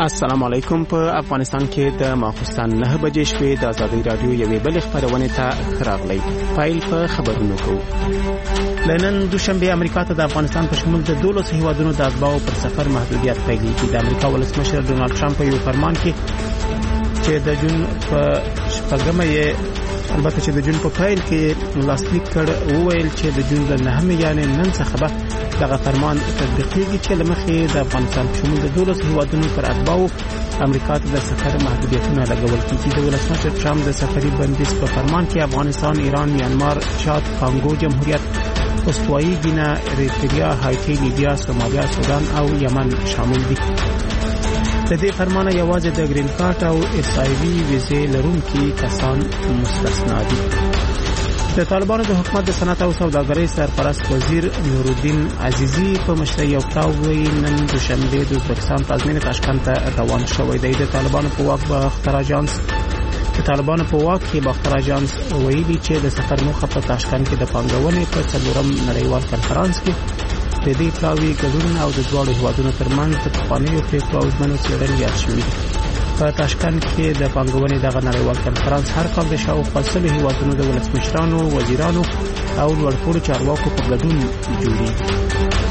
السلام علیکم. په افغانستان کې د ماخوستن 9 بجې شپې د ازادي رادیو یوې بل خبرونه ته راغلی. فایل په خبرونو کوو. لنن دوشنبه امریکا ته د افغانستان په شمول د 12 هیوادونو د اتباعو پر سفر محدودیت پیلېږي. د امریکا ولسمشر ډونالد ټرمپ یو فرمان کې چې د جون په شپږمه یې البته چې د جون په پیل کې لاسلیک کړ وویل چې د جون د 9 یعنی نن څخه به دغه فرمان تطبیقېږي چې لمخې د افغانستان په شمول د 12 هیوادونو پر اتباعو امریکا ته د سفر محدودیتونه لګول کېږي. د ولسمشر ټرمپ د سفري بندیز په فرمان کې افغانستان، ایران، میانمار، چاد، کانګو جمهوریت، استوایي ګینا، اریتریا، هایټي، لیبیا، سومالیا، سودان او یمن شامل دي. د دې فرمان یوازې د گرین کارت او اس آی وی ویزې لرونکي کسان مستثنا دي. د طالبانو د حکومت د صنعت او سوداګرۍ سرپرست وزیر نورالدین عزیزی په مشرۍ یو تاوی نن دوشنبه د ازبکستان پلازمینه تاشکند ته روان شوی دی. د طالبانو په واک کې باختر اجانس ویلي چې د سفر موخه په تاشکند کې د پانګونې په 4م نړیوال کنفرانس کې د دې پلاوي ګډون او د دواړو هیوادونو ترمنځ د پخوانیو پریکړو او ژمنو څېړل یاد شوي دي. په تاشکند کې د پانګونې دغه نړیوال کنفرانس هر کال د شاوخوا 100 هیوادونو د ولسمشرانو، وزیرانو او لوړپوړو چارواکو په ګډون جوړیږي.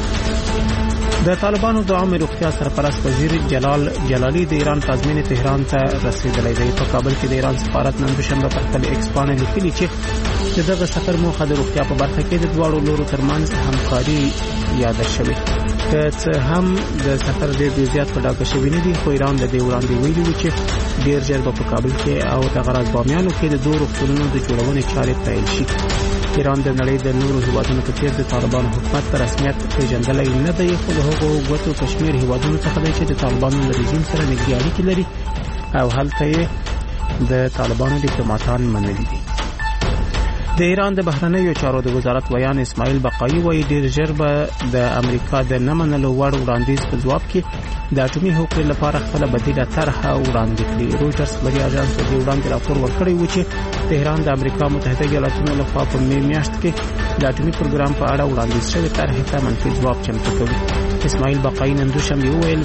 د طالبانو د عامه روغتیا سرپرست وزیر جلال جلالی د ایران پلازمینه تهران ته رسیدلی دی. په کابل کې د ایران سفارت نن دوشنبه پر خپل ایکس پاڼه لیکلي چې دغه سفر موخه د روغتیا په برخه کې د دواړو لورو ترمنځ همکاري یاد شوه. که څه هم د سفر ډېر زیات په ډاګه شوی نه دي، خو ایران د دې وړاندې ویلي چې ډېر ژر په کابل کې او د غراز بامیانو کې د دوه روغتونونو د جوړونې چارې پیل شي. ایران د نړۍ د نورو هیوادونو په څیر د طالبانو حکومت په رسمیت پیژندلی نه دی، خو د هغو ګوتو کشمیر هیوادونو څخه دی چې د طالبانو له رژیم سره نږدې اړیکې لري او هلته یې د طالبانو ډیپلوماټان منلي دي. د ایران د بهرنیو چارو د وزارت ویان اسماعیل بقایي وایي ډېر ژر به د امریکا د نه منلو وړ وړاندیز په ځواب کې د اټومي هوکړې لپاره خپله بدیله طرحه وړاندې کړي. رویټرز خبري اژانس په دې وړاندې راپور ورکړی و چې تهران د امریکا متحده ایالاتونو لخوا په می میاشت کې د اټومي پروګرام په اړه وړاندیز شوی طرحې ته منفي ځواب چمتو کوي. اسماعیل بقایي نن دوشنبه وویل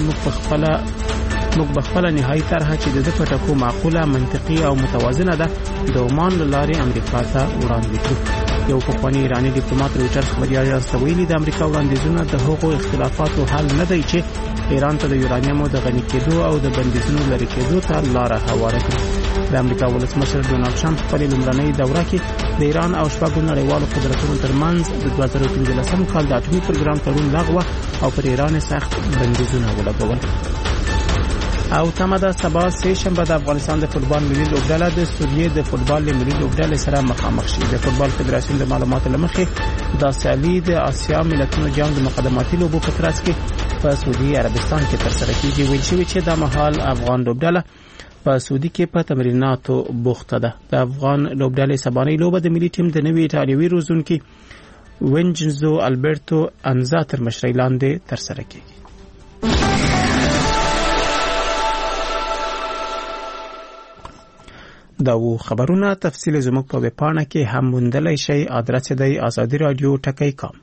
موږ به خپله نهایي طرحه چې د په ټکو معقوله، منطقي او متوازنه ده د عمان له لارې امریکا ته وړاندې کړو. یو پخوانی ایرانی ډیپلوماټ رویټرز خبري اژانس ته ویلي د امریکا وړاندیزونه د هغو اختلافاتو حل نه دی چې ایران ته د یورانیمو د غني کېدو او د بندیزونو لرې کېدو ته لاره هواره کړي. د امریکا ولسمشر ډونالد ټرمپ په لومړنۍ دوره کې د ایران او شپږو نړیوالو قدرتونو ترمنځ د 2015 کال د اټومي پروګرام تړون لغوه او پر ایران سخت بندیزونه ولګول. او تمه ده سبا سه شنبه د افغانستان د فوتبال ملي لوبډله د سوریې د فوتبال ملي لوبډلې سره مخامخ شي. د فوتبال فدراسیون د معلوماتو لمخې د سیالي د آسیا ملتونو جام د مقدماتي لوبو په ترڅ کې په سعودي عربستان کې ترسره کیږي. ویل شوی چې د مهال افغان لوبډله په سعودي کې په تمریناتو بوخته ده. د افغان لوبډلې سبانۍ لوبه د ملي ټیم د نوي ایټالوي روزونکي وینجنزو البرتو انزا تر مشرۍ لاندې ترسره کیږي. دا و خبرونه تفصیل زموږ په ویبپاڼه کې هم موندلای شئ. ادرس دی azadiradio.com.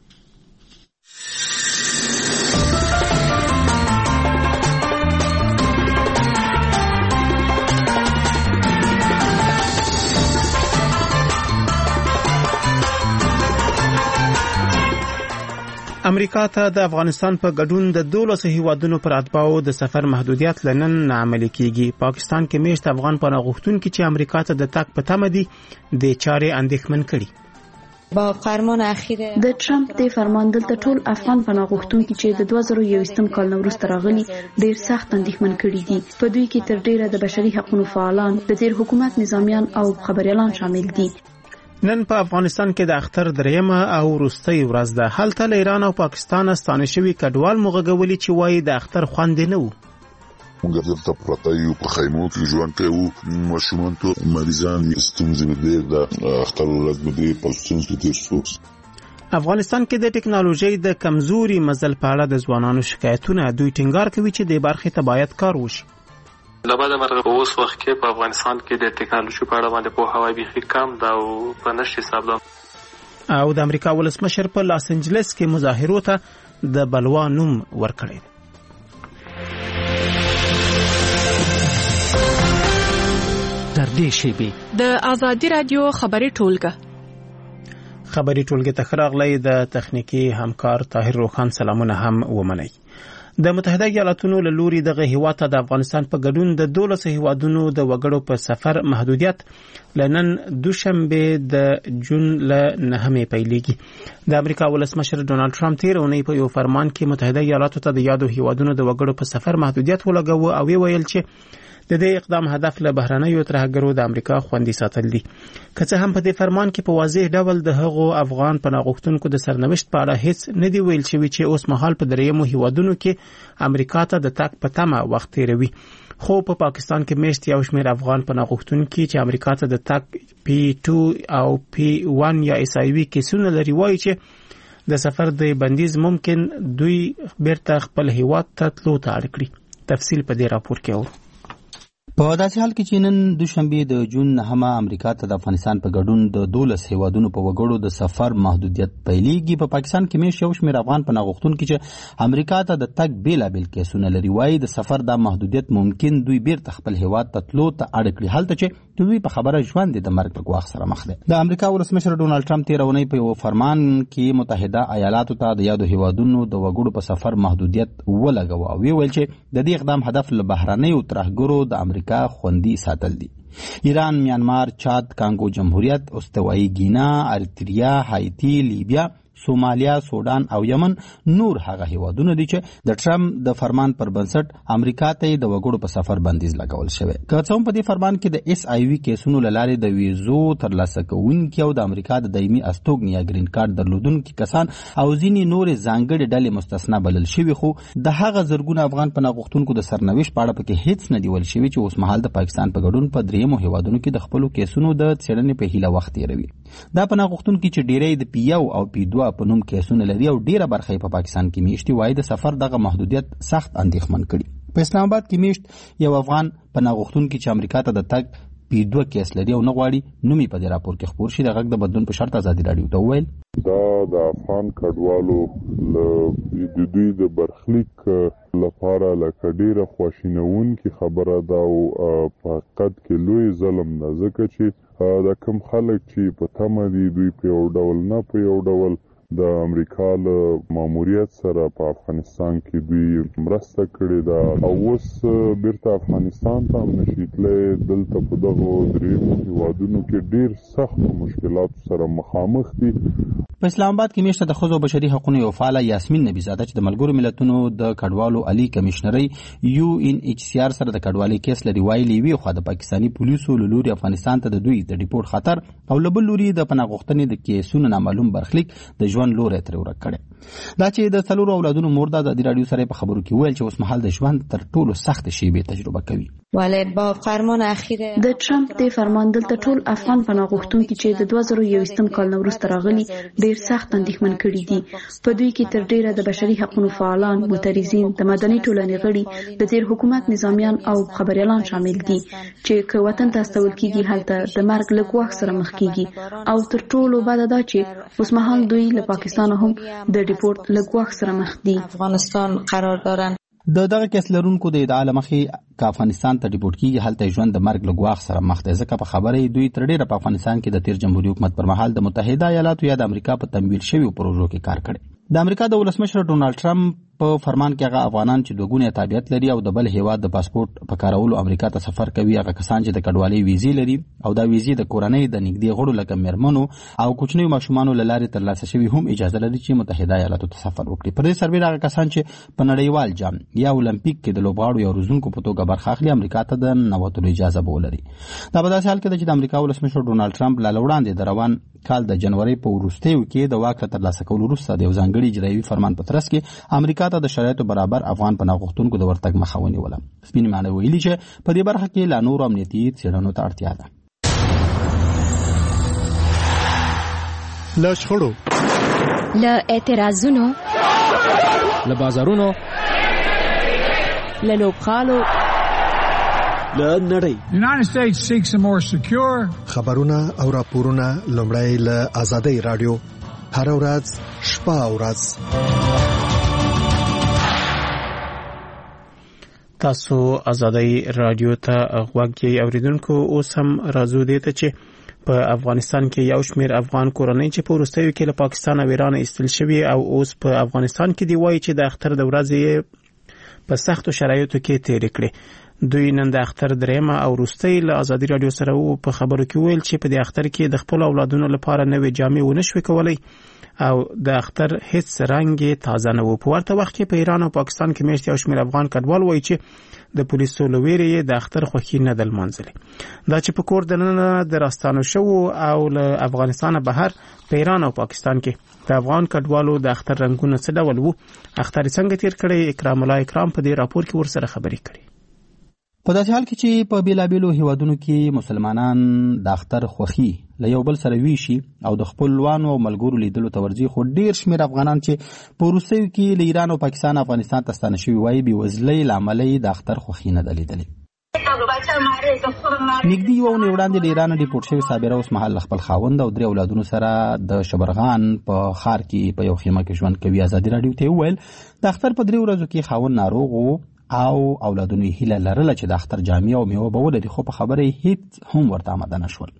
امریکا ته د افغانستان په ګډون د 12 هیوادونو پر اتباعو د سفر محدودیت لنن عملي کیږي. پاکستان کې میشت افغان پناه غوښتونکي چې امریکا ته د تګ په تمه دي د چارې اندېښمن کړي. با فرمان اخیر د ټرمپ د فرمان دلته ټول افغان پناه غوښتونکي چې د 2021 کال نو وروسته راغلي ډیر سخت اندېښمن کړي دي. په دوی کې تر ډیره د بشري حقوقو فعالان، د تیر حکومت نظامیان او خبريالان شامل دي. نن په افغانستان کې د اختر دریمه او وروستۍ ورځ ده. هلته له ایران او پاکستان ستانه شوي کډوال مغږولي چې وایي د اختر خوند نه وو. موږ دلته پراته یو په خیمو کې ژوند کوو. ماشومان ته مریضان ستونزې ډېر د اختر ورځ باندې په ستونزو تیر شو. افغانستان کې د ټکنالوژي د کمزوري مزل په اړه د ځوانانو شکایتونه دوی ټینګار کوي چې د برخې ته باید کار وشي. لباده مرغه په اوس وخت کې په افغانستان کې د ټکنالوژي په اړه باندې پوهاوی بيخي کم دا او په نشي حساب ده. او د امریکا ولسمشر په لاس انجلس کې مظاهرو ته د بلوا نوم ورکړی. نږدې شیبې. د آزادي رادیو خبري ټولګه ته خراغلی د تخنیکی همکار طاهر روخان سلامونه هم ومنئ. د متحده ایالاتونو له لوري دغه هیواد ته د افغانستان په ګډون د 12 هیوادونو د وګړو په سفر محدودیت لنن دوشنبه د جون له 9 پیلېږي. د امریکا ولسمشر ډونالد ټرمپ تیر اونۍ په یو فرمان کې متحده ایالاتو ته د یادو هیوادونو د وګړو په سفر محدودیت ولګاوه او ویل چې د دې اقدام هدف له بهرنیو ترهګرو د امریکا خوندي ساتل دي. که څه هم په دې فرمان کې په واضح ډول د هغو افغان پناهغښتونکو د سرنوشت په اړه هیڅ نه دی ویل شوی چې اوس مهال په دریمو هیوادونو کې امریکا ته د تګ په تمه وخت تیروي. خو په پاکستان کې میشت یو شمېر افغان پناهغښتونکو چې امریکا ته د تګ P2 او P1 یا SIV کیسونه لري وایي چې د سفر د بندیز ممکن دوی بیرته خپل هیواد ته تلو ته اړ کړي. تفصیل په دې راپور کې اورو. په داسې حال کې چې نن دوشنبه د جون 9 امریکا ته د افغانستان په ګډون د 12 هیوادونو په وګړو د سفر محدودیت پیلېږي. په پاکستان کې مې یو شمېر افغان پناهغښتونکو چې امریکا ته د تګ بیلابل کیسونه لري وایي د سفر د محدودیت ممکن دوی بیرته خپل هیواد ته تلو ته اړ کړي، هلته چې دوی په خبره ژوند د مرګ په ګواښ سره مخ دي. د امریکا ولسمشر ډونالد ټرمپ تیر اونۍ په یو فرمان کې متحده ایالاتو ته د یادو هیوادونو د وګړو په سفر محدودیت ولګاوه او ویل چې د دې اقدام هدف له بهرنیو ترهګرو د امریکا خوندي ساتل دي. ایران، میانمار، چاد، کانګو جمهوریت، استوایي ګینا، ارتریا، هایتی، لیبیا، سومالیا، سودان او یمن نور هغه هیوادونه دي چې د ټرمپ د فرمان پر بنسټ امریکا ته د وګړو په سفر بندیز لګول شوی. که څه هم په دې فرمان کې د SIV کیسونو لارې د ویزو ترلاسه کوونکي او د امریکا د دایمي استوګنې یا گرین کارت درلودونکي کسان او ځینې نور ځانګړي ډلې مستثنا بلل شوي، خو د هغه زرګونه افغان پناهغښتونکو د سرنوشت په اړه پکې هیڅ نه دی ویل شوی چې اوس مهال د پاکستان په ګډون په دریمو هیوادونو کې د خپلو کیسونو د څېړنې په هیله وخت تیروي. دا پناهغښتونکي چې ډیری د P1 او P2 په نوم کیسونه لري او ډیره برخه په پاکستان کې میشتي وایي د سفر دغه محدودیت سخت اندېښمن کړي. په اسلام آباد کې میشت یو افغان پناهغښتونکي چې امریکا ته د تګ P2 کیس لري او نه غواړي نومي په دې راپور کې خبر شي. د غږ د بدلون په شرط ازادي رادیو ته وویل دا د افغان کډوالو د دوی د برخلیک لپاره لکه ډیره خواشینونکې خبره ده او په حقیقت کې لوی ظلم ده، ځکه چې د کوم خلک چې په تمه دي دوی په یو ډول نه په یو ډول د امریکا له ماموریت سره په افغانستان کې دوی مرسته کړې ده او اوس بیرته افغانستان ته هم نشي تللی. دلته په دغو دریمو هیوادونو کې ډیر سخت مشکلاتو سره مخامخ دي. په اسلام آباد کې میشته د ښځو بشري حقوقو یو فعاله یاسمین نبیزاده چې د ملګرو ملتونو د کډوالو عالی کمشنري UNHCR سره د کډوالۍ کیس لري ویلي وي، خو د پاکستاني پولیسو له لوري افغانستان ته د دوی د ډیپورت خطر او له بل لوري د پناهغښتنې د کیسونو نامعلوم برخلیک د ژوند لوري ترې ورک کړی. دا چې د 4 اولادونو مور د ازادي رادیو سره په خبرو کې ویل چې اوس مهال د ژوند تر ټولو سخت شیبې تجربه کوي. ولی با فرمان اخیر د ټرمپ د فرمان دلته ټول افغان پناهغښتونکو چې د 2021 کال وروسته راغلي ډیر سخت اندېښمن کړي دي. په دوی کې تر ډیره د بشري حقوقو فعالان، معترضین، د مدني ټولنې غړي، د تیر حکومت نظامیان او خبريالان شامل دي چې که وطن ته استول کیږي هلته د مرګ له ګواښ سره مخ کیږي او تر ټولو بد دا چې اوس مهال دوی له پاکستان هم د ډیپورت له ګواښ سره مخ دي. افغانستان قرار دارن. د دغه کیس لرونکو د ادعا له مخې که افغانستان ته ډیپورت کیږي هلته ژوند د مرګ له ګواښ سره مخ دی، ځکه په خبره دوی تر ډیره په افغانستان کې د تیر جمهوریت حکومت پر مهال د متحده ایالاتو یا د امریکا په تمویل شویو پروژو کې کار کړی. د امریکا د ولسمشر ډونالد ټرمپ په فرمان کې هغه افغانان چې دوه ګونی تابعیت لري او د بل هیواد د پاسپورت په کارولو امریکا ته سفر کوي، هغه کسان چې د کډوالۍ ویزې لري او دا ویزې د کورنۍ د نږدې غړو لکه میرمنو او کوچنیو ماشومانو له لارې ترلاسه شوي هم اجازه لري چې متحده ایالاتو ته سفر وکړي. پر دې سربېره هغه کسان چې په نړیوال جام یا اولمپیک کې د لوبغاړو یا روزونکو په توګه برخه اخلي امریکا ته د ننوتلو اجازه به ولري. دا په داسې حال کې ده چې د امریکا ولسمشر ډونالد ټرمپ لا وړاندې د روان کال د جنوري په وروستیو کې د واک ترلاسه کولو وروسته د یو ځانګړي اجرایوي فرمان په ترڅ کې امریکا ته د شرایطو برابر افغان پناهغښتونکو د ورتګ مخه ونیوله. سپین معنی ویلي چې په دې برخه کې لا نور امنیتي څېړنو ته اړتیا ده. له شخړو، له اعتراضونو، له بازارونو، له لوبغالو، له نړۍ. United States seeks a more secure. خبرونه او راپورونه لومړی له آزادۍ رادیو هر ورځ شپه او ورځ. تاسو ازادي رادیو ته غوږ یې اوریدونکو. اوس هم راځو دې ته چې په افغانستان کې یو شمېر افغان کورنۍ چې په وروستیو کې له پاکستان او ایران ایستل شوي او اوس په افغانستان کې دی وایي چې د اختر د ورځې په سختو شرایطو کې تېرې کړې. دوی نن د اختر درېمه او وروستۍ له ازادي رادیو سره په خبرو کې ویل چې په دې اختر کې د خپل اولادونو لپاره نوې جامې ونه شوې کولی او د اختر هیڅ رنګ تازه نه و. په ورته وخت کې په ایران او پاکستان کې میشت یو شمېر افغان کډوال وایي چې د پولیسو له ویرې د اختر خوښي نه ده لمانځلې. دا چې په کور دننه د راستانو شوو او له افغانستانه بهر په ایران او پاکستان کې د افغان کډوالو د اختر رنګونه څه ډول وو، اختر څنګه تیر کړی، اکرام الله اکرام په دې راپور کې ورسره خبرې کړي. په داسې حال کې چې په بیلابیلو هیوادونو کې مسلمانان د اختر خوښي له یو بل سره ویشي او د خپلوانو او ملګرو لیدلو ته ورځي، خو ډیر شمېر افغانان چې په وروستیو کې له ایران او پاکستان افغانستان ته ستانه شوي وایي بېوزلۍ له امله یې د اختر خوښي نه ده لیدلې. نږدې یوه اونۍ وړاندې د ایران ډیپورټ شوې صابره اوس مهال له خپل خاوند او 3 اولادونو سره د شبرغان په ښار کې په یو خیمه کې ژوند کوي. ازادي راډیو ته وویل د اختر په 3 ورځو کې خاوند ناروغ و او اولادونو یې هیله لرله چې د اختر جامې او میوه به ولري، خو په خبره یې هیڅ هم ورته آماده نه شول.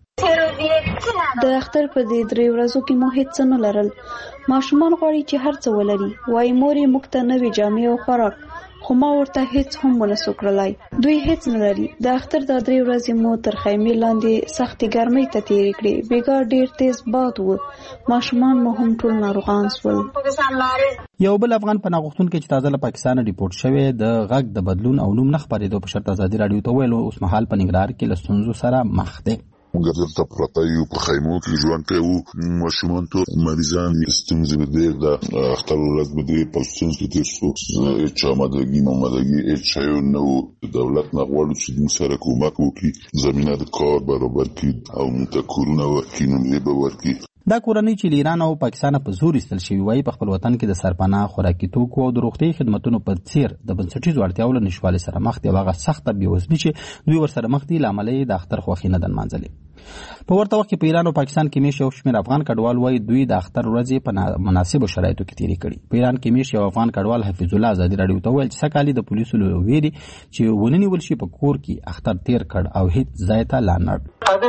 د اختر په دې 3 ورځو کې مو هیڅ نه لرل. ماشومان غواړي چې هر څه ولري، وایي مور یې موږ ته نوې جامې او خوراک، خو ما ورته هیڅ هم ونسو کړلای. دوی هیڅ نه لري. د اختر د 3 ورځې مو تر خیمې لاندې سختې ګرمۍ ته تېرې کړې. بیګا ډېر تیز باد و، ماشومان مو هم ټول ناروغان شول. یو بل افغان پناه غوښتونکی چې تازه له پاکستان ډیپورټ شوی د غږ د بدلون او نوم نه خپرېدو په شرط ازادي راډیو ته ویل اوس مهال په ننګرهار کې له ستونزو سره مخ دی. موږ دلته پراته یو په خیمو کې ژوند کوو، ماشومان ټول مریضان دي، ستونزې به ډېر ده. اختر ورځ به ډېر په ستونزو کې تېر شو، هېڅ آمادګي هېڅ شی نه و. دولت نه غواړو چې موږ سره کومک وکړي، زمینه د کار برابر کړي او موږ ته کورونه ورکړي، نمرې به ورکړي. دا کورنۍ چې له ایران او پاکستان په زور ایستل شوي وایي په خپل وطن کې د سرپناه، خوراکي توکو او د روغتیايي خدمتونو په څیر د بنسټیزو اړتیاوو له نشتوالي سره مخ دي او هغه سخته بېوزلي چې دوی ورسره مخ دي له امله یې د اختر خوښي نه ده نمانځلې. په ورته وخت کې په ایران او پاکستان کې میشت یو شمېر افغان کډوال وایي دوی د اختر ورځې په مناسبو شرایطو کې تېرې کړي. په ایران کې میشت یو افغان کډوال حفیظ الله ازادي راډیو ته وویل چې سږ کال د پولیسو له ویرې چې ونه نیول شي په کور کې اختر تېر کړ او هېڅ ځای ته لا نه.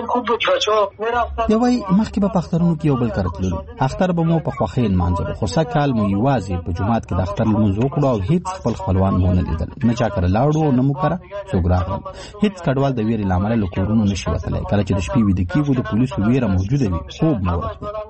یو وایي مخکې به په اخترونو کې یو بل کره تللو، اختر به مو په خوښۍ نمانځلو، خو سږ کال مو یوازې په جومات کې د اختر لمونځ وکړو او هېڅ خپل خپلوان مو نه لیدل، نه چا کره لاړو او نه مو کره څوک راغلل. هېڅ کډوال د ویرې له امله له کورونو نشي وتلی. کله چې د شپې ویده کېږو د پولیسو ویره موجوده وي، خوب مو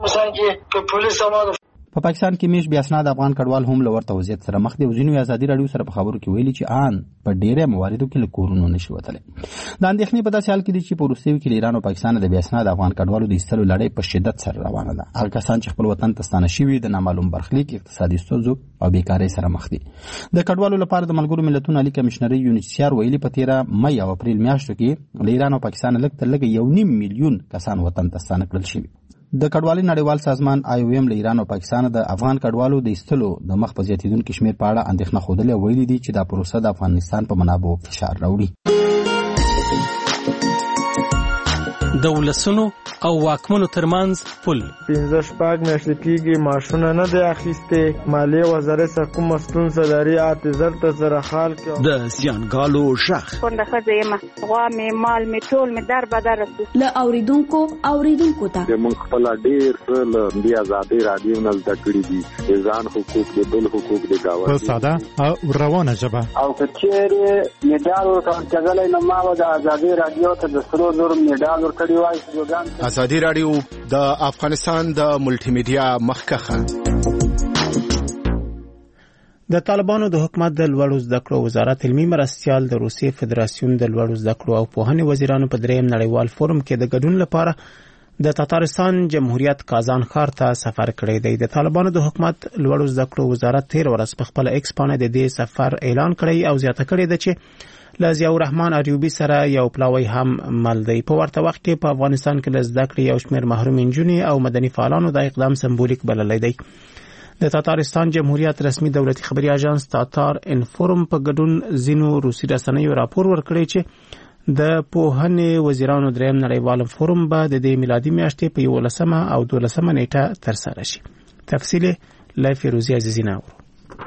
ورځي. په پاکستان کې میش بیا اسناد افغان کډوال هم له ورته وضعیت سره مخ دي او ځینو ازادي راډیو سره په خبرو کې ویلي چې آن په ډیره مواردو کې له کورونو نشي وتلی. د اندېښنې په داسې حال کې دي چې په وروستیو کې ایران او پاکستان د بیا اسناد افغان کډوالو د ایستلو لړۍ په شدت سره روانه ده. هغه کسان چې خپل وطن ته ستانه شوي د نامعلوم برخلیک، اقتصادي ستونزو او بیکارۍ سره مخ دي. د کډوالو لپاره د ملګرو ملتونو عالی کمشنري یونیسیار ویلي په 13 مې او اپریل میاشتو کې له ایران او پاکستان لږ تر لږه 1.5 میلیون کسان وطن ته ستانه کړل شوي. د کډوالۍ نړیوال سازمان IOM له ایران او پاکستان د افغان کډوالو د ایستلو د مخ په زیاتیدونکي شمېر په اړه اندېښنه ښودلې او ویلي دي چې دا پروسه د افغانستان په منابعو فشار راوړي. د ولسونو او واکمنو ترمنځ پل 15 میاشتې کېږي معاشونه نه دی اخیستې. مالیې وزارت څخه کومه ستونزه لري، اعتذار ته سره حال کې د زیانګالو غږ کونډه ښځه یم، غوا مې مال مې ټول مې در بدر له اوریدونکو ته موږ خپل ډېر څه له دې ازادي راډیو نه زده کړي دي، د ځان حقوق د بل حقوق د گاونډي په ساده او روانه ژبه. او که چېرې میډال ورکول کېدلی نو ما به د ازادي راډیو ته د 3,000 میډال ورکړی وای. ازادي راډیو د افغانستان د ملټي میډیا مخکخه. د طالبانو د حکومت د لوړو زده کړو وزارت علمي مرستیال د روسیې فدراسیون د لوړو زده کړو او پوهنې وزیرانو په 3م نړیوال فورم کې د ګډون لپاره د تاتارستان جمهوریت کازان ښار ته سفر کړی دی. د طالبانو د حکومت لوړو زده کړو وزارت 13 ورځ په خپل ایکس باندې د دې سفر اعلان کړی او زیاته کړی دی چې له ضیاء الرحمن ایوبي سره یو پلاوی هم مل دی. په ورته وخت کې په افغانستان کې له زده کړې یو شمېر محروم نجونې او مدني فعالانو د اقدام سمبولیک بللی دی. د تاتارستان جمهوریت رسمي دولتي خبري اژانس تاتار انفورم په ګډون ځینو روسي رسنیو راپور ورکړی چې د پوهنې وزیرانو 3م نړیوال فورم به د دې میلادي میاشتې په 11 او 12 نیټه ترسره شي. تفصیل له فیروزی عزیزی ناور.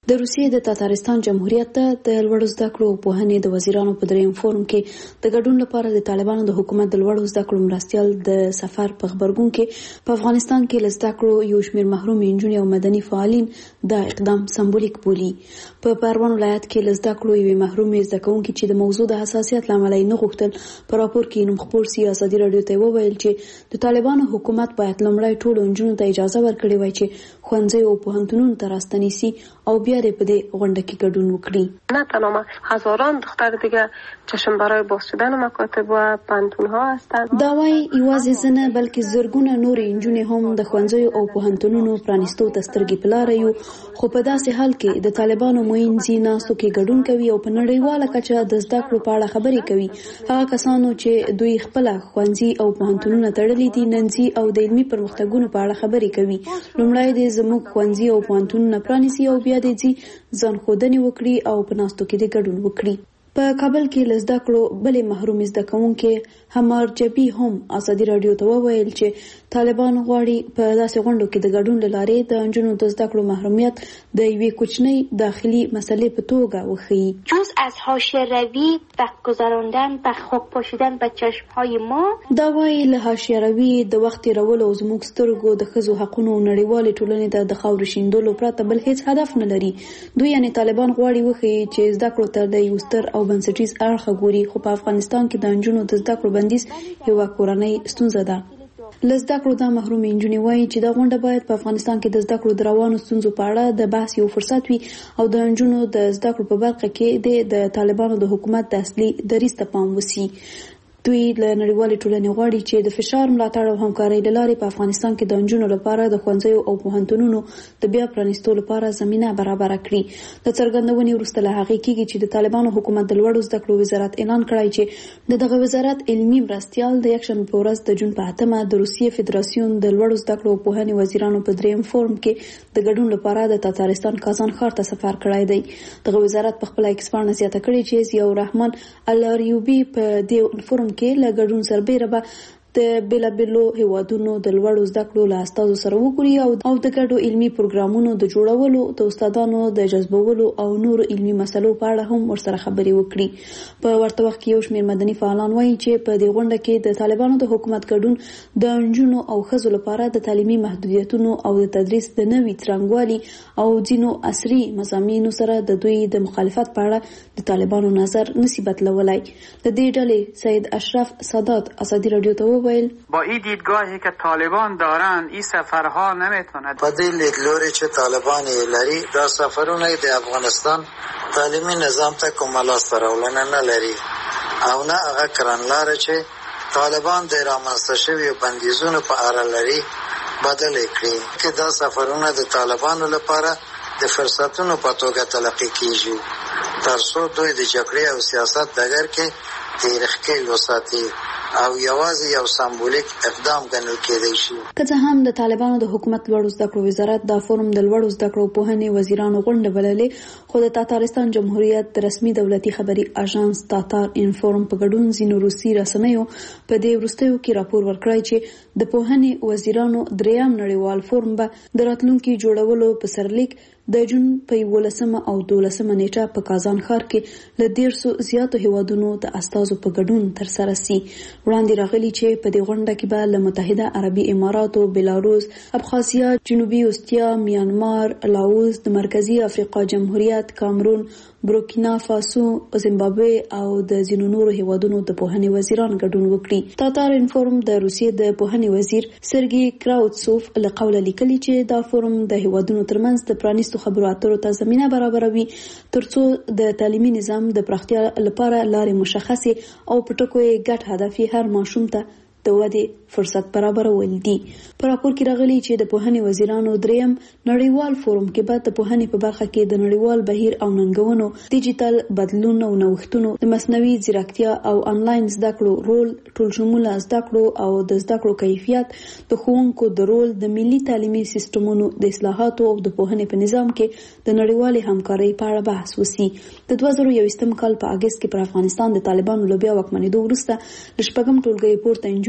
د روسیې د تاتارستان جمهوریت ته د لوړو زده کړو او پوهنې د وزیرانو په دریم فورم کې د ګډون لپاره د طالبانو د حکومت د لوړو زده کړو مرستیال د سفر په خبرګون کې په افغانستان کې له زده کړو یو شمېر محروم نجونې او مدني فعالین دا اقدام سمبولیک بولي. په پروان ولایت کې له زده کړو یوې محرومې زده کوونکې چې د موضوع د حساسیت له امله یې نه غوښتل په راپور کې نوم خپور سي ازادي راډیو ته وویل چې د طالبانو حکومت باید لومړی ټولو نجونو ته اجازه ورکړي وای چې ښوونځي او پوهنتونونو ته راستنیسي او بیا دې په دې غونډه کې ګډون وکړي. نه تنها هزاران دختر دیگه چشم برای باز شدن مکاتب و پوهنتون‌ها هستند. دا وايي یوازې زنه بلکې زرګونه نور نجونې هم د ښوونځیو او پوهنتونونو پرانیستو ته سترګې په لاره یو، خو په داسې حال کې د طالبانو موینځي ناستو کې ګډون کوي او په نړیواله کچه د زده کړو په اړه خبرې کوي. هغه کسانو چې دوی خپل ښوونځي او پوهنتونونه تړلي دي ننځي او د علمي پرمختګونو په اړه خبرې کوي. لومړی د زموږ ښوونځي او پوهنتونونه پرانیسي او بیا د ځان ښودنې وکړي او په ناستو کې د ګډون وکړي. په کابل کې له زده کړو بلې محرومې زده کوونکې همار جبي هم ازادي راډیو ته وویل چې طالبان غواړي په داسې غونډو کې د ګډون له لارې د نجونو د زده کړو محرومیت د یوې کوچنۍ داخلي مسئلې په توګه وښیي. جز از حاشیه روی وقت گذراندن و خاک پاشیدن به چشمهای ما، دا وايي له حاشیه روي د وخت تېرولو او زموږ سترګو د ښځو حقونو نړیوالې ټولنې د خاورې شیندلو پرته بل هیڅ هدف نه لري. دوی یعنې طالبان غواړي وښیي چې زده کړو ته د یو ستر او بنسټیز اړخ ګوري، خو په افغانستان کې د نجونو د زده کړو بندیز یوه کورنۍ ستونزه ده. له زده کړو دا محرومې نجونې وایي چې دا غونډه باید په افغانستان کې د زده کړو د روانو ستونزو په اړه د بحث یو فرصت وي او د نجونو د زده کړو په برخه کې د طالبانو د حکومت د اصلي دریځ ته پام وشي. دوی له نړیوالې ټولنې غواړي چې د فشار ملاتړ او همکارۍ له لارې په افغانستان کې د نجونو لپاره د ښوونځیو او پوهنتونونو د بیا پرانیستو لپاره زمینه برابره کړي. د څرګندونې وروسته له هغې کېږي چې د طالبانو حکومت د لوړو زده کړو وزارت اعلان کړی چې د دغه وزارت علمي مرستیال د یکشنبې په ورځ د جون په 8 د روسیې فدراسیون د لوړو زده کړو او پوهنې وزیرانو په دریم فورم کې د ګډون لپاره د تاتارستان کازان ښار ته سفر کړی دی. دغه وزارت په خپله ایکس پاڼه زیاته کړې چې ضیاء الرحمن الاریوبي په دې فورم کې له ګډون سربیره به د بیلابیلو هیوادونو د لوړو زده کړو له استازو سره وګوري او د ګډو علمي پروګرامونو د جوړولو، د استادانو د جذبولو او نور علمي مسلو په اړه هم ورسره خبرې وکړي. په ورته وخت کې یو شمېر مدني فعالان وایي چې په دې غونډه کې د طالبانو د حکومت ګډون د نجونو او ښځو لپاره د تعلیمي محدودیتونو او د تدریس د نوي څرنګوالي او ځینو عصري مضامینو سره د دوی د مخالفت په اړه د طالبانو نظر نشي بدلولی. د دې ډلې سید اشرف سادات ازادي راډیو ته با این دیدگاهی که طالبان دارند این سفرها نمیتوند په دې لیدلوري چې طالبان یې لري دا سفرونه د افغانستان تعلیمي نظام ته کومه لاسته راوړنه نه لري او نه هغه کړنلاره چې طالبان د رامنځته شویو بندیزونو په اړه لري بدلې کړي چې دا سفرونه د طالبانو لپاره د فرصتونو په توګه تلقي کیږي تر څو دوی د جګړې او سیاست ډګر کې تاریخي وساتي او یوازې یو سمبولیک اقدام ګڼل کېدای شي. که څه هم د طالبانو د حکومت لوړو زده کړو وزارت دا فورم د لوړو زده کړو پوهنې وزیرانو غونډه بللې، خو د تاتارستان جمهوریت د رسمي دولتي خبري اژانس تاتار انفورم په ګډون ځینو روسي رسنیو په دې وروستیو کې راپور ورکړی چې د پوهنې وزیرانو دریم نړیوال فورم به د راتلونکي جوړولو په سرلیک د جون په 11 او 12 نیټه په کازان ښار کې له 150 زیاتو هیوادونو د استازو په ګډون ترسره شي. وړاندې راغلي چې په دې غونډه کې به له متحده عربي اماراتو، بلاروس، ابخازیا، جنوبي اوستیا، میانمار، لاوس، د مرکزی افریقا جمهوریت، کامرون، بورکینا فاسو، زیمبابوې او د ځینو نورو هیوادونو د پوهنې وزیران ګډون وکړي. تاتار انفورم د روسیې د پوهنې وزیر سرګي کراوتسوف له قوله لیکلي چې دا فورم د هیوادونو ترمنځ د پرانیستو خبرو اترو ته زمینه برابروي ترڅو د تعلیمي نظام د پراختیا لپاره لارې مشخصې او په ټکو یې ګډ هدف هر ماشوم ته د ودې فرصت برابرول دي. په راپور کې راغلي چې د پوهنې وزیرانو دریم نړیوال فورم کې به د پوهنې په برخه کې د نړیوال بهیر او ننګونو، ډیجیټل بدلون او نوښتونو، د مصنوعي ځیرکتیا او انلاین زده کړو رول، ټول شموله زده کړو او د زده کړو کیفیت، د ښوونکو د رول، د ملي تعلیمي سیستمونو د اصلاحاتو او د پوهنې په نظام کې د نړیوالې همکارۍ په اړه بحث وشي. د 2021 کال په اګست کې پر افغانستان د طالبانو له بیا واکمنېدو وروسته له شپږم ټولګي پورته نجونې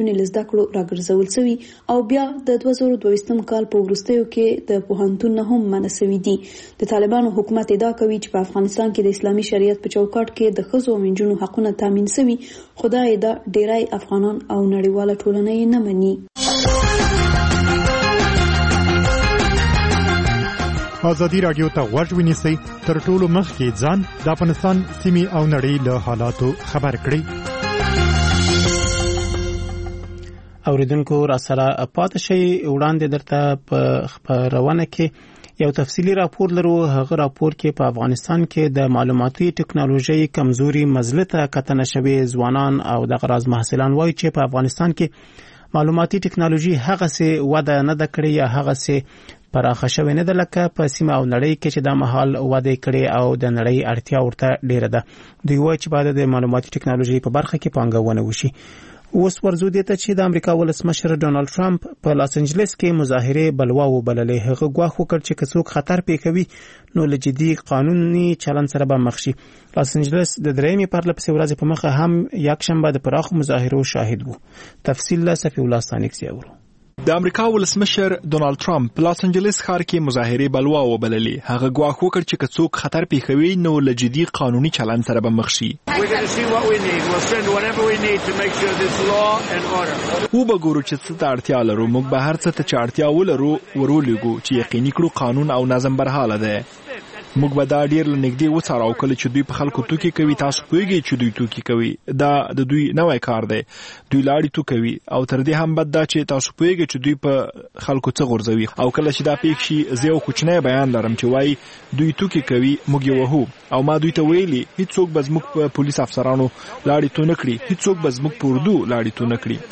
نجونې له زده کړو راګرځول شوي او بیا د 2022 کال په وروستیو کې د پوهنتون نه هم منع شوي دي. د طالبانو حکومت ادعا کوي چې په افغانستان کې د اسلامي شریعت په چوکاټ کې د ښځو او نجونو حقونه تامین شوي، خو دا ادعا ډیری افغانان او نړیواله ټولنه یې نه مني. ازادي رادیو ته غوږ ونیسئ، تر ټولو مخکې ځان د افغانستان سیمې او نړۍ له حالاتو خبر کړئ. اوریدونکو را سره پاتې شئ، وړاندې درته په خبرونه کې یو تفصیلی راپور لرو. هغه راپور کې په افغانستان کې د معلوماتي ټکنالوژي کمزوري مزلته کتنه شوی ځوانان او د غراض محصلان وایي چې په افغانستان کې معلوماتي ټکنالوژي هغه څه وده نه ده کړې یا هغه څه پراخه شوی نه ده لکه په سیمه او نړۍ کې چې د مهال وده کړې او د نړۍ اړتیا ورته ډیره ده. دوی وایي چې باید د معلوماتي ټکنالوژي په برخه کې پانګونه وشي. اوس ورزو دي ته چې د امریکا ولسمشر ډونالد ټرمپ په لاس انجلس کې مظاهره بلوا وبللې. هغه ګواښ وکړ چې څوک خطر پیښوي نو له جدي قانوني چلند سره به مخ شي. لاس انجلس د درېمې پرلپسې ورځې په مخه هم یکشنبه د پراخو مظاهرو شاهد وو. تفصیل له صفی الله ستانکسي اورو. د امریکا ولسمشر ډونالد ټرمپ په لاس انجلس ښار کې مظاهره بلوا وبللې. هغه ګواښ وکړ چې څوک خطر پیښوي نو له جدي قانوني چلند سره به مخ شي. خو به ګورو چې څه ته اړتیا لرو، موږ به هر څه ته چې اړتیا ولرو ورولېږو چې یقیني کړو قانون او نظم برحاله ده. موږ به دا ډیر لنګدې وڅارو کله چې دوی په خلکو توکي کوي. تاسو پوهیږئ چې دوی توکي کوي، دا د دوی نوې کار دی. دوی لاړې تو کوي او تر دې هم بد دا چې تاسو پوهیږئ چې دوی په خلکو څه غورځوي. او کله چې دا پیښ شي زه یو کوچنی بیان لرم چې وایي دوی توکي کوي، موږ یې وهو او ما دوی ته ویلي هیڅوک به زموږ په پولیس افسرانو لاړې تو نه کړي، هیڅوک به زموږ په اردو لاړې تو نه کړي.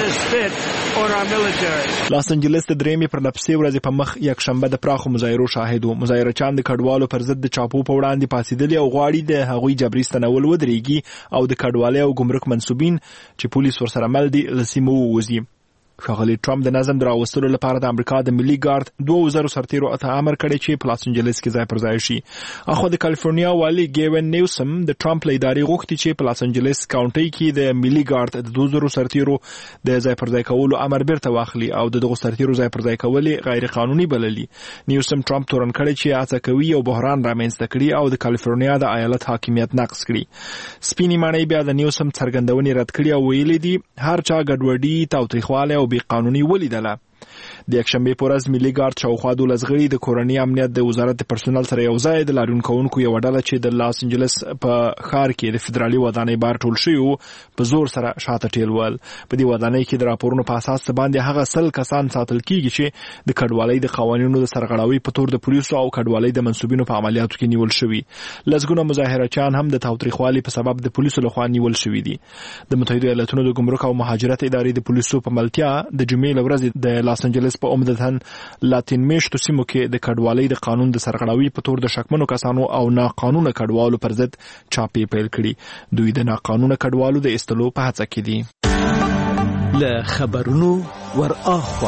لاس انجلس د درېمې پرلپسې ورځې په مخ یکشنبه د پراخو مظاهرو شاهد وو. مظاهرچیان د کډوالو پر ضد د چاپو په وړاندې پاسېدلي او غواړي د هغوی جبري ستنول ودرېږي او د کډوالۍ او ګمرک منصوبین چې پولیس ورسره مل دي له سیمو ووځي. ښاغلي ټرمپ د نظم د راوستلو لپاره د امریکا د ملي ګارد 2000 سرتیرو ته امر کړی چې په لاس انجلس کې ځای پر ځای شي. اخو د کالیفورنیا والي ګیون نیوسم د ټرمپ له ادارې غوښتي چې په لاس انجلس کاونټي کې د ملي ګارد د 2000 سرتیرو د ځای پر ځای کولو امر بیرته واخلي او دغه سرتیرو ځای پر ځای کول غیر قانوني بللي. نیوسم ټرمپ تورن کړی چې هڅه کوي او بحران رامنځته کړي او د کالیفورنیا د ایالت حاکمیت نقض کړي. سپینې ماڼۍ بیا د نیوسم څرګندونې رد کړي او ویلي دي هر چا ګډوډي، تاوتریخوالی او بې قانوني ولیدله. د یکشنبه په ورځ ملي ګارد شاوخوا 12 غړي د کورنۍ امنیت د وزارت د پرسونل سره یو ځای د لاریون کوونکو یو ډله چې د لاس انجلس په ښار کې د فدرالي ودانۍ بار ټول شوی په زور سره شاته ټیلول. په دې ودانۍ کې د راپورونو په اساس باندې هغه 100 کسان ساتل کیږي چې د کډوالۍ د قوانینو د سرغړاوي په تور د پولیسو او کډوالۍ د منسوبینو په عملیاتو کې نیول شوی. لږګونه مظاهرچیان هم د تاوتریخوالي په سبب د پولیسو لخوا نیول شوی دي. د متحده ایالاتونو د ګمرک او مهاجرت ادارې د پولیسو په ملتیا د جمعې ورځ د لاس انجلس په عمدتاً لاتین میشتو سیمو کې د کډوالۍ د قانون د سرغړاوي په تور د شکمنو کسانو او ناقانونه کډوالو پر ضد چاپې پیل کړي. دوی د ناقانونه کډوالو د ایستلو په هڅه کې دي. له خبرونو ور اخوا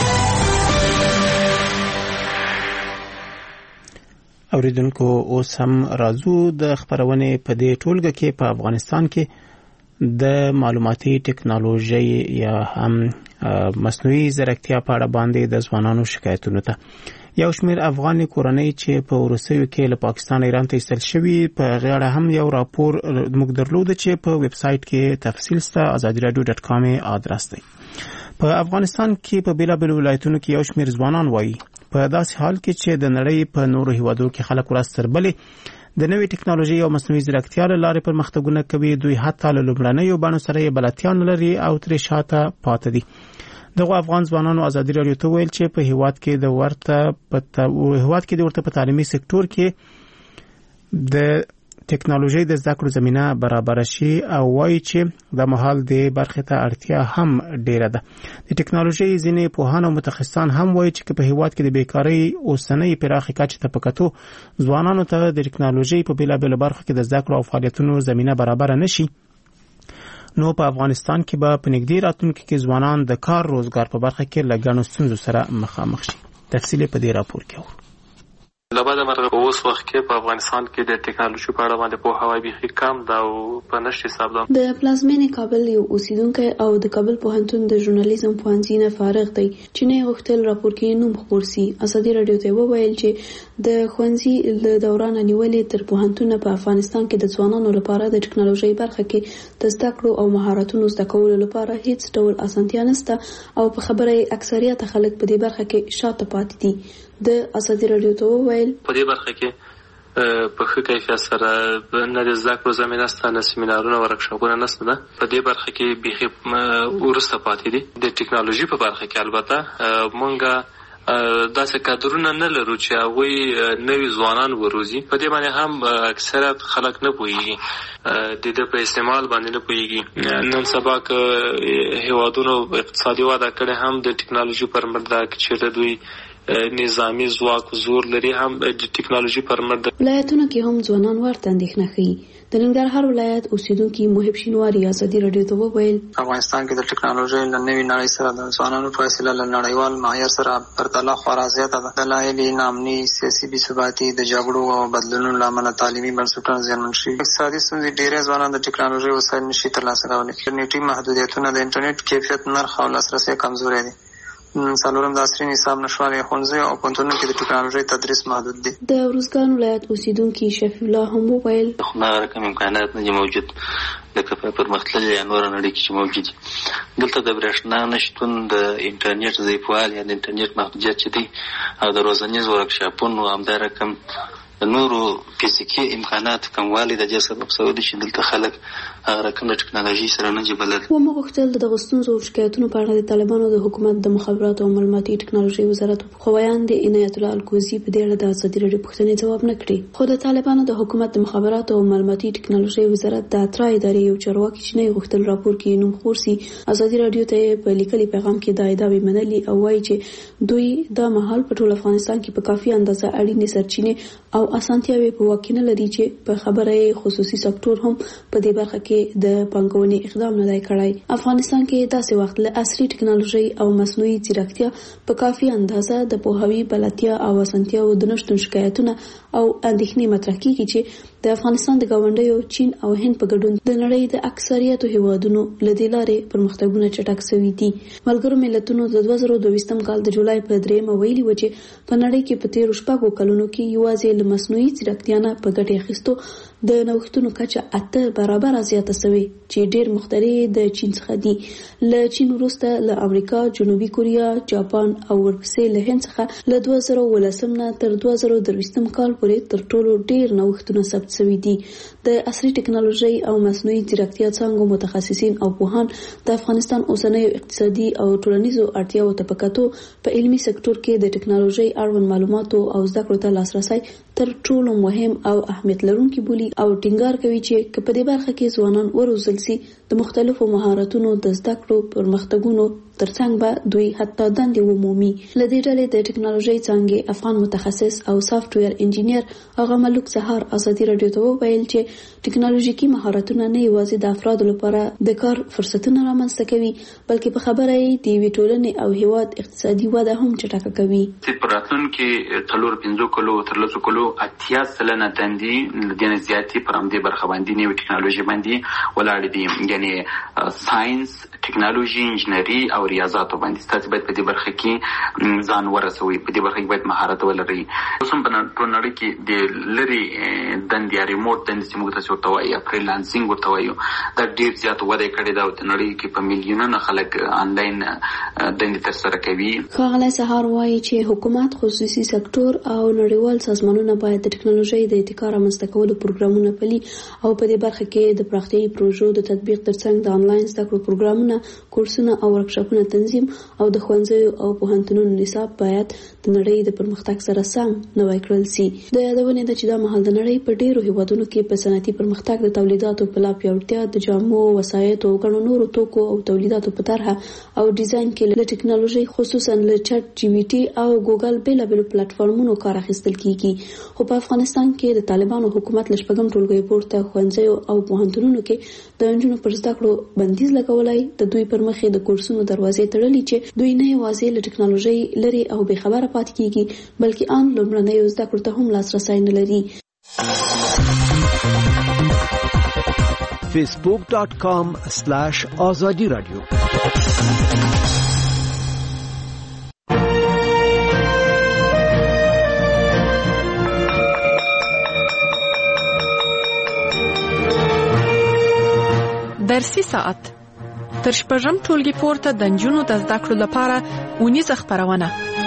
اوریدونکو اوس هم راځو د خبرونه په دې ټولګه کې په افغانستان کې د معلوماتي ټکنالوژي یا هم مصنوعي ځیرکتیا په اړه باندې د ځوانانو شکایتونو ته یو شمېر افغان کورنۍ چې په روسیې کې له پاکستان ایران ته ایستل شوي په غاړه هم یو راپور موږ درلود چې په ویب سټ کې تفصیل سته azadiradio.com آدرس دی. په افغانستان کې په بیلابیلو ولایتونو کې یو شمېر ځوانان وایي په داسې حال کې چې د نړۍ په نورو هیوادو کې خلک ورځ تر بلې د نوې ټکنالوژي او مصنوعي ځیرکتیا له لارې پرمختګونه کوي. دوی حتی له لومړنیو بڼو سره یې بلدتیا نه لري او ترې شاته پاتې دي. دغه افغان ځوانانو ازادي راډیو ته ویل چې په هیواد کې د ورته په تعلیمي سکتور کې د ټکنالوژي د زده کړو زمينه برابر شي او وایي چې د مهال د برخه ته اړتیا هم ډیره ده. د ټکنالوژي ځینې پوهان او متخصصان هم وایي چې په هیواد کې د بیکاری اوسنۍ پراخه کچه ته پکاتو ځوانانو ته د ټکنالوژي په بیلابیلو برخو کې د زده کړو او فعالیتونو زمينه برابر نشي نو په افغانستان کې به په نږدې راتلونکي کې ځوانان د کار روزګار په برخه کې لګڼو ستونزو سره مخامخ شي. تفصیل په دې راپور کې لبعد مرغه اوس وخت کې په افغانستان کې د ټیکنالوژي په اړه باندې پوهاوی به کم دا او په نشي حساب ده. د پلازمینې کابل یو اوسیدونکو او د کابل پوهنتون د ژورنالیزم پوهنځي نه فارغ دی چې نه غوښتل راپور کې نوم خبر سي. ازادي رادیو ته وویل چې د ښوونځي له دوران نیولې تر پوهنتون په افغانستان کې د ځوانانو لپاره د ټیکنالوژي برخه کې د زده کړو او مهارتونو زده کولو لپاره هیڅ ډول اسانتیا نشته او په خبره اکثریت خلک په دې برخه کې شاته پاتې دي. د ازادي رادیو ته وویل په دې برخه کې په ښه کیفیت سره نه د زده کړو زمینه شته، نه سیمینارونه ورکشاپونه نشته ده. په دې برخه کې بیخي وروسته پاتې دي. د ټیکنالوژي په برخه کې البته مونږ داسې کادرونه نه لرو چې هغوی نوي ځوانان وروزي. په دې باندې هم اکثریت خلک نه پوهېږي، د ده په استعمال باندې نه پوهېږي. نن سبا که هېوادونو اقتصادي وده کړې هم د ټیکنالوژي پر مټ ده، که چېرته دوی نظامی ځواک زور لري هم د ټیکنالوژي پر مټ ده. ولایتونو کې هم ځوانان ورته اندېښنه ښيي. د ننګرهار ولایت اوسیدونکي محب شینواري ازادي رادیو ته وویل افغانستان کې د ټیکنالوژي له نوې نړۍ سره د ځوانانو فاصله له نړیوال معیار سره پرتله خورا زیاته ده. دلایل نامني سیاسي بې ثباتي، د جګړو او بدلونونو له امله تعلیمي بنسټونه زیانمن شوي، اقتصادي ستونزې، ډېری ځوانان د ټیکنالوژي وسایل نشي ترلاسه کولی، انټرنیټي محدودیتونه، د انټرنیټ کیفیت، نرخ او لاسرسی کمزوری دي. څلورم د عصري نصاب نشتوالی، ښوونځیو او پوهنتونونو کې د ټیکنالوژي تدریس محدود دي. د ارزګان ولایت اوسیدونکي شفیع الله هم وویل هغه رقم امکانات نه دي موجود لکه په پرمختللې یا نوره نړۍ کې چې موجود دي. دلته د برېښنا نشتون، د انټرنیټ ضعیفوالی یا د انټرنیټ محدودیت چې دی او د روزنیز ورکشاپونو همدا رقم د نورو فزیکي امکانات کموالی د دې سبب شوی دی چې دلته خلک هغه رقم د ټیکنالوژي سره نه دي بلد. ومو غوښتل د دغه ستونزو او شکایتونو په اړه د طالبانو د حکومت د مخابراتو او معلوماتي ټیکنالوژي وزارت خوايان د عنایت الله الکوزي په دې اړه د ازادي رادیو پوښتنې ځواب نه کړی. خو د طالبانو د حکومت د مخابراتو او معلوماتي ټیکنالوژي وزارت د اترا ادارې یو چارواکي چې نه غوښتل راپور کې نوم خور سي ازادي رادیو ته په لیکلي پیغام کې د ادعای منلي او وایي چې دوی د مهال په ټول افغانستان کې په کافي اندازه اړینې سرچینې او اسانتیاوي په واکینه لري چې په خبره خصوصي سکتور هم په دې برخه کې د پانګونې اقدام نه دی کړی. افغانستان کې داسې وخت له عصري ټیکنالوژي او مصنوعي ځیرکتیا په کافي اندازه د پوهاوی بلدتیا او اسانتیاو د نشټون شکایتونه او اندېښنې مطرح کیږي چې د افغانستان د گاونډیو چین او هند په ګډون د نړۍ د اکثریت هیوادونو له دې لارې پرمختګونه چټک شوي دي. ملګرو ملتونو د 2022 کال د جولای په 3 ویلي و چې په نړۍ کې په تیرو شپږو کلونو کې یوازې له مصنوعي ځیرکتیا نه په ګټه اخیستو د نوښتونو کچه 8 برابر زیاته شوې چې ډېر مخترع د چین څخه دي. له چین وروسته له امریکا، جنوبي کوریا، جاپان او ورپسې له هند څخه له 2019 نه تر 2023 کال پورې تر ټولو ډېر نوښتونه ثبت شوي دي. د عصري ټیکنالوژي او مصنوعي ځیرکتیا څانګو متخصصین او پوهان د افغانستان اوسنیو اقتصادي او ټولنیزو اړتیاو ته په کتو په علمي سکتور کې د ټیکنالوژي اړوند معلوماتو او زده کړو ته لاسرسی تر ټولو مهم او اهمیت لرونکي بولي او ټینګار کوي چې په دې برخه کې ځوانان وروزل سي د مختلفو مهارتونو د زده کړو پرمختګونو ترڅنګ به دوی حتی دندې ومومي. له دې ډلې د ټیکنالوژي څانګې افغان متخصص او سافټویر انجینیر هغه ملک سهار ازادي رادیو ته وویل چې ټیکنالوژیکي مهارتونه نه یوازې د افرادو لپاره د کار فرصتونه رامنځته کوي بلکې په خبره یې د یوې ټولنې او هیواد اقتصادي وده هم چټکه کوي. په راتلونکي 4-5 کلو تر 10 کلو 80% دندې لدین زیاتې پر همدې برخه باندې نوې ټیکنالوژي باندې ولاړ دي، یعنی ساينس، ټیکنالوژي، انجینری او ریاضات باندې. تاسو باید په دې برخه کې ځان ورسوي، په دې برخه کې باید مهارت ولرئ. اوس هم په ټول نړۍ کې د لري دندې یا ریموټ دندې چې موږ تاسو ورته وایو، فریلانسینګ ورته وایو، دا ډېر زیات وده کړې ده او د نړۍ کې په میلیونونو خلک آنلاین دندې ترسره کوي. ښاغلی سهار وایي چې حکومت، خصوصي سکتور او نړیوال سازمانونه باید د ټیکنالوژي د ابتکار رامنځته کولو پروګرامونه پلي او په دې برخه کې د پراختیایي پروژو د تطبیق ترڅنګ د آنلاین زده کړو پروګرامونه، کورسونه او ورکشاپونه تنظیم او د ښوونځیو او پوهنتونونو نصاب باید د نړۍ د پرمختګ سره سم نوی کړل سي. د یادونې ده چې دا مهال د نړۍ په ډیرو هیوادونو کې په صنعتي پرمختګ د تولیداتو په لا پیاوړتیا، د جامو، وسایطو او ګڼو نورو توکو او تولیداتو په طرحه او ډیزاین کې له ټیکنالوژي خصوصا له چټ جی پی ټي او ګوګل بیلابېلو پلیټفارمونو کار اخیستل کیږي. خو په افغانستان کې د طالبانو حکومت له شپږم ټولګي پورته ښوونځیو او پوهنتونونو کې د نجونو پر زده کړو بندیز لګولای د دوی پر مخ د کورسونو دروازې دروازې تړلې چې دوی نه یوازې له ټکنالوژي لري او بې خبره پاتې کیږي بلکې ان لومړنیو زده کړو ته هم لاسرسی نه لري. facebook.com/azadi radio درسي ساعت تر شپږم ټولګي پورته د نجونو د زده کړو لپاره ونیزه خپرونه.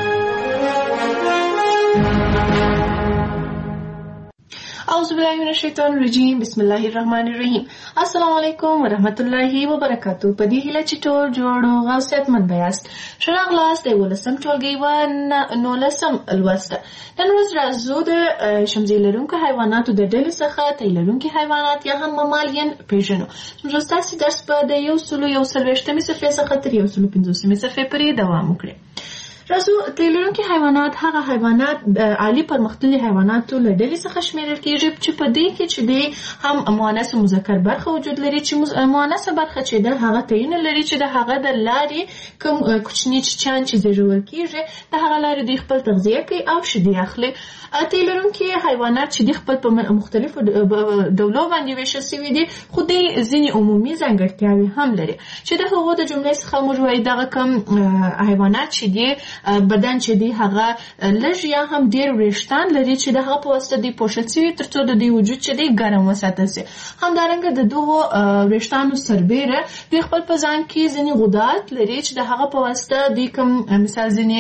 اعوذ بالله من الشیطان الرجیم. بسم الله الرحمن الرحیم. السلام علیکم ورحمت الله وبرکاتو. په دې هیله چې ټول جوړ او صحتمند یاست. ښه راغلاست د 19م ټولګي و 19م لوست. نن ورځ راځو د شمزي لرونکو حیواناتو د ډلې څخه تی لرونکي حیوانات یا هم ممالین پیژنو. موږ ستاسو درس په د 140 صفحې څخه تر 150 صفحې پورې دوام وکړي. راځو تی لرونکي حیوانات هغه حیوانات عالی پرمختللي حیواناتو له ډلې څخه شمیرل کیږي چې په دې کې چې دی هم مؤنث او مذکر برخه وجود لري چې مؤنث برخه چې ده هغه تعین لري چې د هغه د لارې کوم کوچني چان چې زیږول کیږي د هغه لارې د خپل تغذیه کوي او شیدې اخلي. تی لرونکي حیوانات چې د خپل په مختلفو ډولو باندې ویشل شوي دي خو د ځینې عمومي ځانګړتیاوې هم لري چې د هغو د جملې څخه موږ وایي دغه کوم حیوانات چې دي بدن چې دی هغه لږ یا هم ډیر وریښتان لري چې د هغه په واسطه دی پوښل شوي ترڅو د دوی وجود چې دی ګرم وساتل شي. همدارنګه د دغو وریښتانو سربیره دوی خپل په ځان کې ځینې غدات لري چې د هغه په واسطه دی کوم مثال ځینې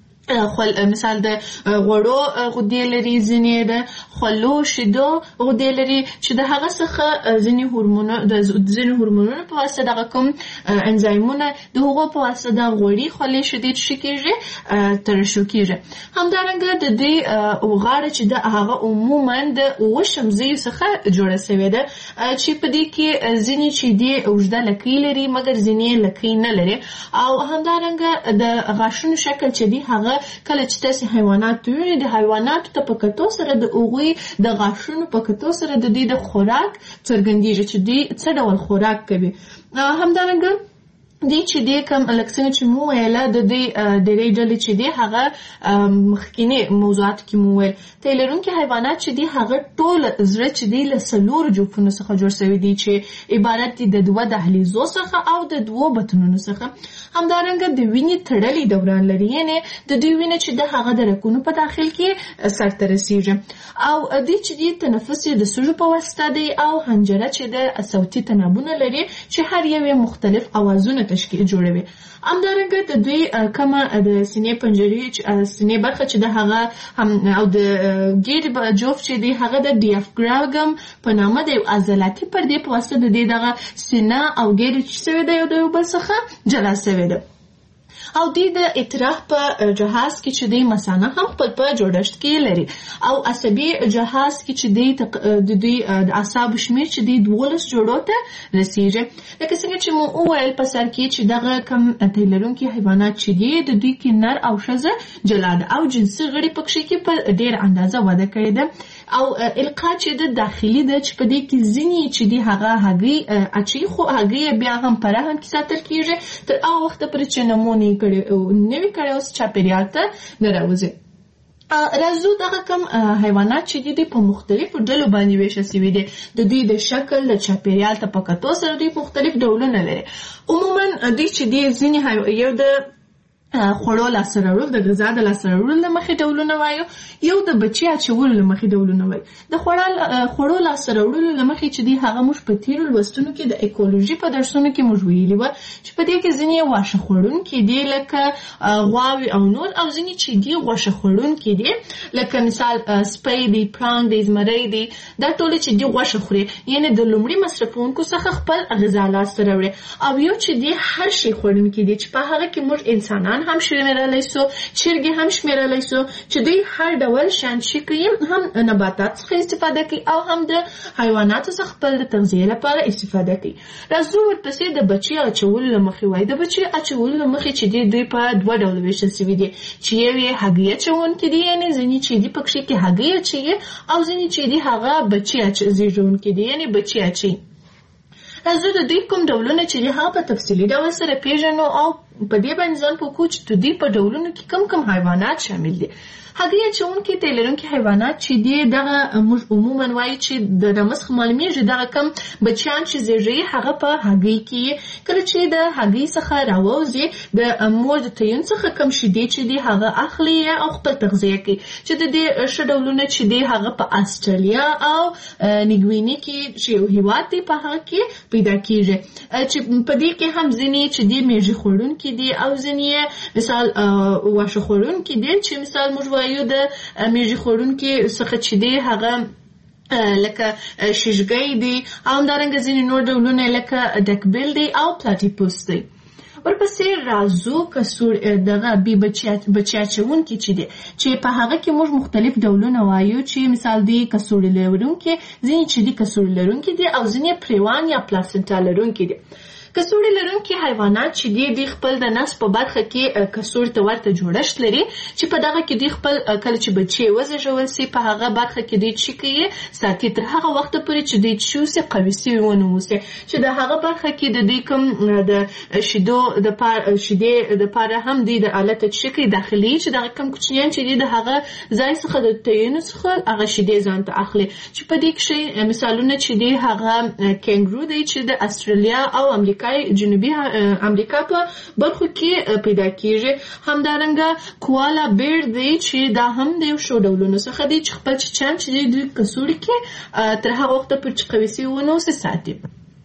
مثال د غوړو غدې لري ځینې د خولو شیدو غدې لري چې د هغه څخه ځینې هورمونونه په واسطه دغه کوم انزایمونه د هغو په واسطه د غوړي خولې شیدې چې کېږي ترشح کېږي. همدارنګه د دې غاړه چې د هغه عموما د اووه شمزیو څخه جوړه شوې ده چې په دې کې ځینې چې دې اوږده لکۍ لري مګر ځینې لکۍ نه لري او همدارنګه د غاښونو شکل چې دی هغه کله چې تاسو حیوانات وینئ د حیواناتو ته په کتو سره د هغوی د غاښونو په کتو سره د دې د خوراک څرګندېږي چې دوی څه ډول خوراک کوي. همدارنګه دی چې دی کوم الکسنه چې مو ویله د دې ډېرې ډلې چې دی هغه مخکینی موضوعات کې مو ویل تی لرونکي حیوانات چې دی هغه ټول زړه چې دی له څلورو جوفونو څخه جوړ شوي دي چې عبارت دي د دوه دهلیزو څخه او د دوو بطنونو څخه. همدارنګه د وینې تړلې دوران لري یعنې د دوی وینه چې د هغه د رګونو په داخل کې سرته رسیږي او دی چې دی تنفس یې د سږو په واسطه دی او حنجره چې د صوتي تنابونه لري چې هر یو مختلف اوازونه تشکیل جوړوي. همدارنګه د دوی کومه د سینې پنجرې سینې برخه چې د هغه او د ګیډې جوف چې دی هغه د ډیافراګم په نامه د یو عضلاتي پردې په واسطه د دې دغه سینه او ګیډې چې شوی دی یو د یو بل څخه جلا شوی دی. او دی د اطراف په جهاز کې چې دی مثانه هم خپل په جوړښت کې لري او عصبي جهاز کې چې دی د دوی د اعصابو شمیر چې دی 12 جوړو ته رسیږي. لکه څنګه چې مو وویل په سر کې چې دغه کم تی لرونکي حیوانات چې دی د دوی کې نر او ښځه جلا ده او جنسي غړي پکې کې په ډېر اندازه وده کړې ده او القا چې د داخلي ده چې په دې کې ځینې چې دی هغه هګۍ اچي خو هګۍ بیا هم په رحم کې ساتل کېږي تر هغه وخته پورې چې نمونې نوی کړي اوس چاپیریال ته نه راوځي. راځو دغه کوم حیوانات چې دي په مختلفو ډلو باندې ویشل شوي دي د دوی د شکل د چاپیریال ته په کتو سره دوی مختلف ډولونه لري. عموما دوی چې دي ځینې یو د خوړو لاسته راوړل د غذا د لاسته راوړل له مخې ډولونه وایو یو د بچي اچولو له مخې ډولونه وایو. د خوړو لاسته راوړلو له مخې چې دی هغه موږ په تیرو لوستونو کې د ایکولوژي په درسونو کې موږ ویلي وه چې په دې کې ځینې واښه خوړونکي دي لکه غواوې او نور او ځینې چې دي غوښه خوړونکي دي لکه مثال سپی دی پړانګ دی زمری دی دا ټول چې دي غوښه خوري یعنې د لومړي مصرفونکو څخه خپل غذا لاسته راوړي او یو چې دي هر شي خوړونکي دي چې په هغه کې موږ انسانان هم شمیرلی سو چرګې هم شمیرلی سو چې دوی هر ډول شانشي کوي هم نباتات څخه استفاده کوي او هم د حیواناتو څخه خپل د تغذیې لپاره استفاده کوي. راځو ورپسې د بچي اچولو له مخې وایي د بچي اچولو له مخې چې دوی په دوه ډول ویشل شوي دي چې یو یې هګۍ اچوونکي دي یعنې ځینې چې دي پکښې کې هګۍ اچوي او ځینې چې دي هغه بچي زیږونکي دي یعنې بچي اچوي. راځو د دوی کوم ډولونه چې هغه په تفصیلي ډول سره پیژنو او په دې باندې ځان پوهو چې د دې په ډولونو کې کم حیوانات شامل دي. هګۍ اچونکي تیل لرونکي حیوانات چې دي دغه موږ عموما وایي چې د نمسخ معلومیږي دغه کم بچیان چې زیږي هغه په هګۍ کې کله چې د هګۍ څخه راوځي د مور د تیون څخه کم شیدې چې دي هغه اخلي او خپل تغذیه کوي چې د دې ښه ډولونه چې دي هغه په استرالیا او نیوګویني کې چې یو هیواد دی په هغه کې پیدا کیږي چې په دې کې هم ځینې چې دي میږي خوړونکي دي او ځینې مثال واښه خوړونکي دي چې مثال موږ یو د میږي خوړونکي څخه چې دی هغه لکه شیشګۍ دی او همدارنګه ځینې نور ډولونه لکه ډکبیل دی او پلاټیپوس دی. ورپسې راځو کسور دغه بي بچی اچونکي چې دی چې په هغه کې موږ مختلف ډولونه وایو چې مثال دی کسوړي لرونکي ځینې چې دی کسوړي لرونکي دي او ځینې پریوان یا پلاسنټا لرونکي دي. کڅوړې لرونکي حیوانات چې دي خپل د نس په برخه کې کڅوړې ته ورته جوړښت لري چې په دغه کې خپل کله چې بچي وزېږول سي په هغه برخه کې چې کوي ساتي تر هغه وخت پورې چې د چوسه قوي سي ونه وسه چې د هغه برخه کې د کوم د شیدو د شیدې د پاره هم د آلت چې کوي داخلي چې د کوم کوچنیان چې د هغه ځای څخه د تېنو څخه هغه شیدې ځان ته اخلي چې په دې کې مثالونه چې دی هغه کینګرو دی چې د استرالیا او امریکا جنوبي امریکا په برخو کې پیدا کیږي. همدارنګه کوالا بیر دی چې دا هم د یو شو ډولونو څخه دی چې خپل چم چې د کڅوړې کې تر هغه وخت پورې چې قوي سي ونه ساتي.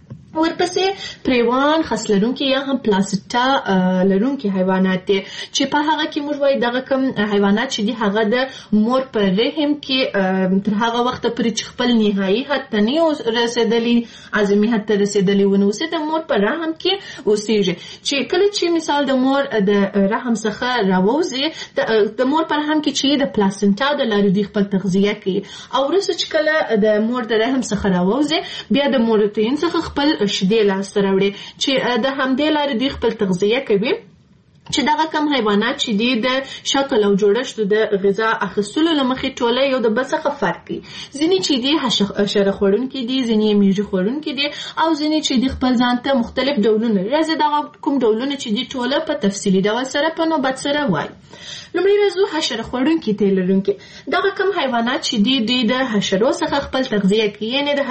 ورپسې پریوان خاص لرونکي یا هم پلاسټا لرونکي حیوانات دي چې په هغه کې موږ وایي دغه کوم حیوانات چې دي هغه د مور پر رحم کې تر هغه وخت پورې چې خپل نهایي حد ته نه رسیدلی اعظمي حد ته رسیدلی ونه اوسي د مور پر رحم کې اوسېږي چې کله چې مثال د مور د رحم څخه راوځي د مور پر رحم کې چې د پلاسنټا د لارې د خپل تغذیه کوي او وروسته چې کله د مور د رحم څخه راوځي بیا د مور تین څخه خپل شیدې لاسته راوړي چې د همدې لارې د خپل تغذیه کوي چې دغه کم حیوانات چې دي د شکل او جوړښت د غذا اخیستلو لمخې ټوله یو د بل څخه فرق کوي. ځینې چې دي حشره خوړونکي دي ځینې میږي خوړونکي دي او ځینې چې دي خپل ځان ته مختلف ډولونه راځي. دغه کوم ډولونه چې دي ټوله په تفصیلي ډول سره په نوبت سره وایي. لومړی راځو حشره خوړونکي تیل لرونکي. دغه کم حیوانات چې دي د حشرو څخه خپل تغذیه کوي یعنې د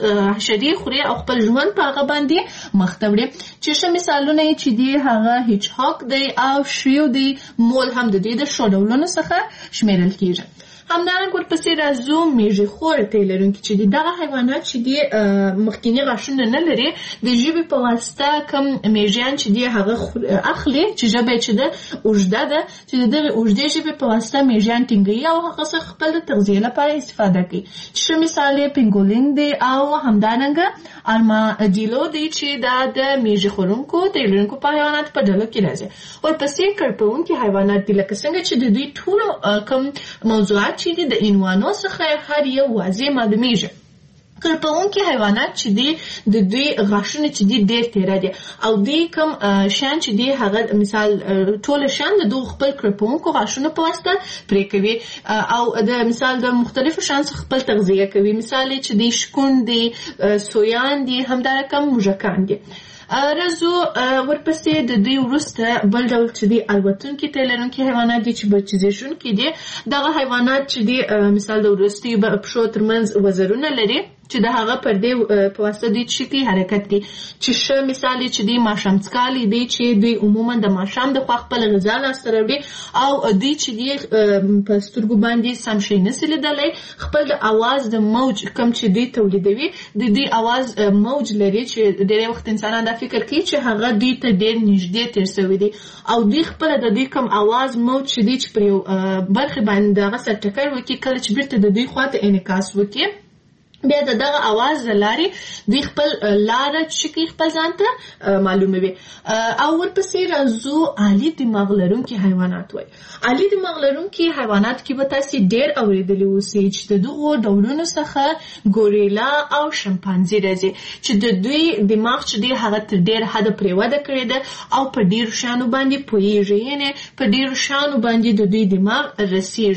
حشرې خوري او خپل ژوند په هغه باندې مخ ته وړي چې ښه مثالونه یې چې دي هغه هیچ هاک دی او شریو دی مول هم د دې د شو ډولونو څخه شمیرل کیږي. همدارنګه ورپسې راځو میږي خور تیل لرونکي چې دغه حیوانات چې دي مخکینی غاښونه نه لري د ژبې په واسطه کم میږیان چې دي هغه اخلي چې ژبه چې ده اوږده ده چې دغه اوږدې ژبې په واسطه میږیان ټینګوي او هغه څخه خپل تغذیه لپاره استفاده کوي چې مثال یې پینګولین دی او همدارنګه ارماډیلو دی چې دا د میږي خورونکو تیل لرونکو په حیوانات په ډله کې راځي. ورپسې کړپونکي حیوانات دي لکه څنګه چې د دوی ټول کم موضوعات چې د انوانو څخه هر یو واضح معلومیږي. کړپونکي حیوانات چې دي د دوی غاښونه چې دي ډېر تیره دي او دوی کوم شان چې دي هغه مثال ټول شان د دوه خپل کړپونکو غاښونه په واسطه پرې کوي او د مثال د مختلفو شان څخه خپل تغذیه کوي. مثال چې دي شکون دي سویان دي همدارنګه موږکان دي. راځو ورپسې د دوی وروسته بل ډول چې دي الوتونکي تیل لرونکي حیوانات دي چې بچیزېږونکي دي. دغه حیوانات چې دي مثال د وروستیو پښو ترمنځ وزرونه لري چې د هغه پر دې په واسطه دوی چې حرکت کوي چې ښه مثال چې دوی ماښام څکالي دي چې دوی عموما د ماښام د خوا خپل غذا لاسته راوړي او دوی چې دي په سترګو باندې سم شی نسي لیدلی خپل د اواز د موج کم چې دوی تولیدوي د دوی اواز موج لري چې ډېری وخت انسانان دا فکر کوي چې هغه دوی ته ډېر نږدې تیر سوی دي او دوی خپله د دوی کم اواز موج چې دي چې پر یو برخې باندې دغه سر ټکر وکړي کله چې بیرته د دوی خواته انعکاس وکړي بیا دغه اواز لاري دوی خپل لاره چې خپل ځان ته معلوموي. او ورپسې راځو عالی دماغ لرونکي حیوانات وای. عالی دماغ لرونکي حیوانات کې به تاسو ډېر اوریدلی اوسئ چې د دغو ډولونو څخه ګوریلا او شمپانزي راځي چې د دوی دماغ چې دی هغه تر ډېر حده پرې وده کړې ده او په ډېرو شیانو باندې پوهېږي یعنې په ډېرو شیانو باندې د دوی دماغ رسېږي.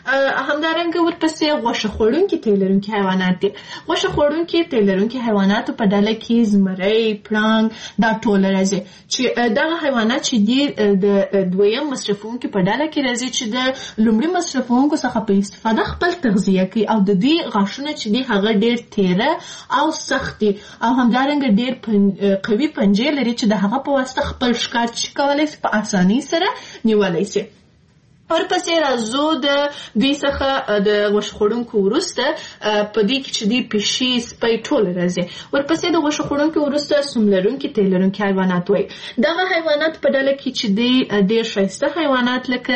همدارنګه ورپسې غوښه خوړونکي تیل لرونکي حیوانات دي. غوښه خوړونکي تیل لرونکي حیواناتو په ډله کې زمری، پړانګ دا ټول راځي چې دغه حیوانات چې دي د دویم مصرفونکو په ډله کې راځي چې د لومړي مصرفونکو څخه په استفاده خپل تغذیه کوي او د دې غاښونه چې دي هغه ډېر تیره او سخت دي او همدارنګه ډېر قوي پنجې لري چې د هغه په واسطه خپل ښکار چې کولی شي په اسانۍ سره نیولی شي. ورپسې راځو د دوی څخه د غوښه خوړونکو وروسته په دې کې چې دی پیشي، سپی ټول راځي. ورپسې د غوښه خوړونکو وروسته سوم لرونکي تیل لرونکي حیوانات وایي. دغه حیوانات په ډله کې چې دی ډېر ښایسته حیوانات لکه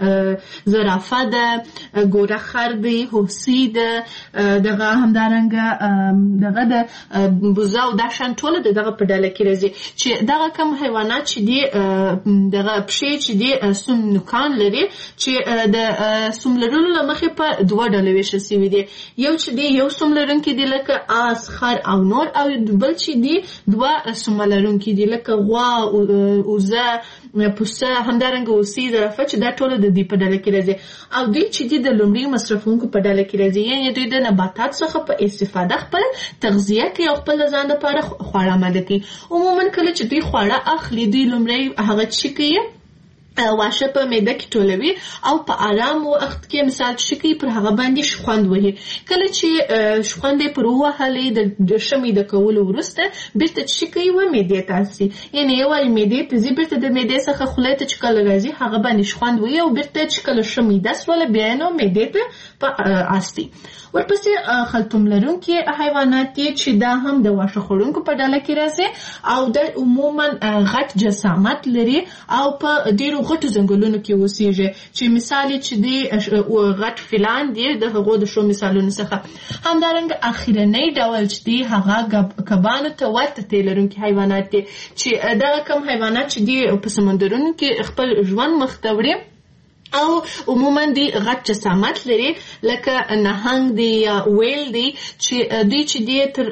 زرافه ده، ګوره خر دی، هوسۍ ده، دغه همدارنګه دغه د بوزه او دا شان ټول دغه په ډله کې راځي چې دغه کم حیوانات چې دی دغه پښې چې دی سوم نوکان لري چې د سوم لرلو له مخې په دوه ډلې ویشل سوي دي. یو چې دی یو سوم لرونکي دي لکه آس، خر او نور، او بل چې دی دوه سوم لرونکي دي لکه غوا، اوزه، پسه، همدارنګه هوسۍ، زرافه چې دا ټول د دې په ډله کې راځي. او دوی چې دی د لومړي مصرفونکو په ډله کې راځي، یعنې دوی د نباتات څخه په استفاده خپل تغذیه کوي او خپل ځان لپاره خواړه آماده کوي. عموما کله چې دوی خواړه اخلي دوی لومړی هغه چې کوي واښه په معده کې ټولوي او په آرام وخت کې مثال چې کوي پر هغه باندې شخوند وهي. کله چې شخوند یې پر ووهلې د شمې د کولو وروسته بیرته چې کوي و معدې ته ځي، یعنې یو وایي معدې ته ځي، بیرته د معدې څخه خولې ته چې کله راځي هغه باندې شخوند وهي او بیرته چې کله ښه معده سوله بیا یې نو معدې ته په آستي. ورپسې خلطوم لرونکي حیوانات دي چې دا هم د واښه خوړونکو په ډله کې راځي او د عموما غټ جسامت لري او په ډېرو غټو ځنګلونو کې اوسېږي چې مثال چې دی غټ فیلان دي د هغو د ښو مثالونو څخه. همدارنګه اخرنی ډول چې دی هغه کبانو ته ورته تیل لرونکي حیوانات دي چې دغه کم حیوانات چې دی په سمندرونو کې خپل ژوند مخ ته وړي او عموما دی غټ جسامت لري لکه نهنګ دی یا ویل دی چې دوی چې دی تر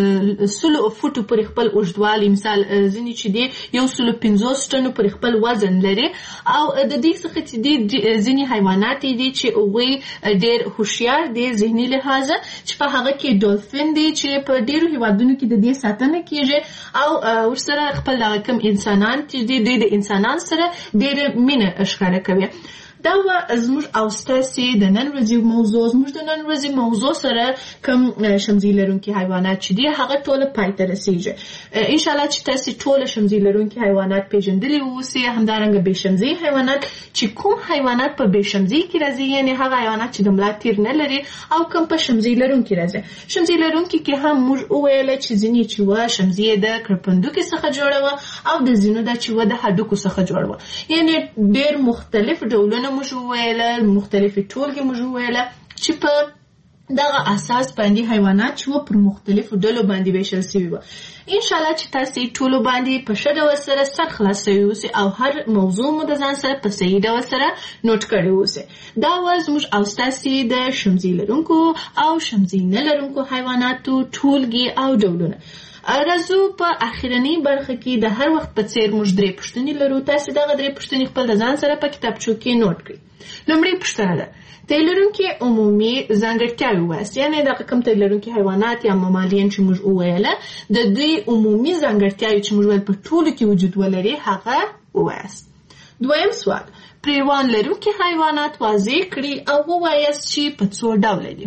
100 فوټو پورې خپل اوږدوالی مثال ځینې چې دی 150 ټنو پورې خپل وزن لري او د دې څخه چې دی ځینې حیوانات دي چې هغوی ډېر هوښیار دي ذهني لحاظه چې په هغه کې ډولفین دی چې په ډېرو هیوادونو کې د دې ساتنه کیږي او ورسره خپل هغه کم انسانان چې دی دوی د انسانان سره ډېره مینه ښکاره کوي. دا زموږ او ستاسې د نن ورځې موضوع. زموږ د نن ورځې موضوع سره کوم شمزي لرونکي حیوانات چې دي هغه ټوله پای ته رسیږي. انشاءالله چې تاسې ټوله شمزي لرونکي حیوانات پیژندلي اوسئ. همدارنګه بې شمزي حیوانات چې کوم حیوانات په بې شمزي کې راځي، یعنې هغه حیوانات چې د ملا تیر نه لري او کوم په شمزي لرونکي راځي. شمزي لرونکي کې هم موږ وویله چې ځینې چې وه شمزي د کرپندوکي څخه جوړه وه او د ځینو دا چې وه د هډوکو څخه جوړه وه، یعنې ډېر مختلف ډولونه موږ وویله، مختلفې ټولګې موږ وویله چې په دغه اساس باندې حیوانات چې پر مختلفو ډلو باندې ویشل شوي وه. انشاءالله چې تاسې ټولو باندې په ښه ډول سره سر خلاص شوي اوسئ او هر موضوع مو د ځان سره په صحیح ډول سره نوټ کړی اوسئ. دا وه زموږ او ستاسې د شمزي لرونکو او شمزي نه لرونکو حیواناتو ټولګې او ډولونه. راځو په اخرنۍ برخه کې د هر وخت په څیر موږ 3 پوښتنې لرو. تاسې دغه 3 پوښتنې خپل د ځان سره په کتابچو کې نوٹ کړئ. لومړۍ پوښتنه ده تیل لرونکي عمومي ځانګړتیاوې ووایاست، یعنې دغه کوم تیل لرونکي حیوانات یا ممالیان چې موږ وویله د دوی عمومي ځانګړتیاوې چې موږ ویل په ټولو کې وجود ولري هغه ووایاست. دویم سوال پریوان لرونکي حیوانات واضح کړي او ووایاست چې په څو ډوله دي.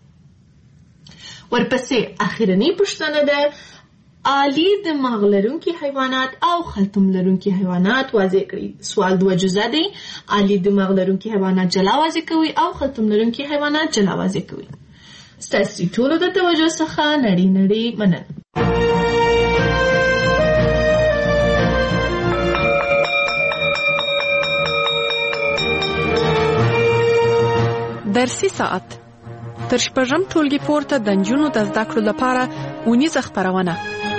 ورپسې اخرنۍ پوښتنه ده عالی د مغز لرونکي حیوانات او خلطوم لرونکي حیوانات واضح کړئ. سوال 2 جزا دی. عالی د مغز لرونکي حیوانات جلا واضح کوي او خلطوم لرونکي حیوانات جلا واضح کوي. ستاسې ټولو د توجه څخه نړۍ مننه. درسي ساعت تر شپږم ټولګي پورته د نجونو د زده کړو لپاره اونیزه خپرونه.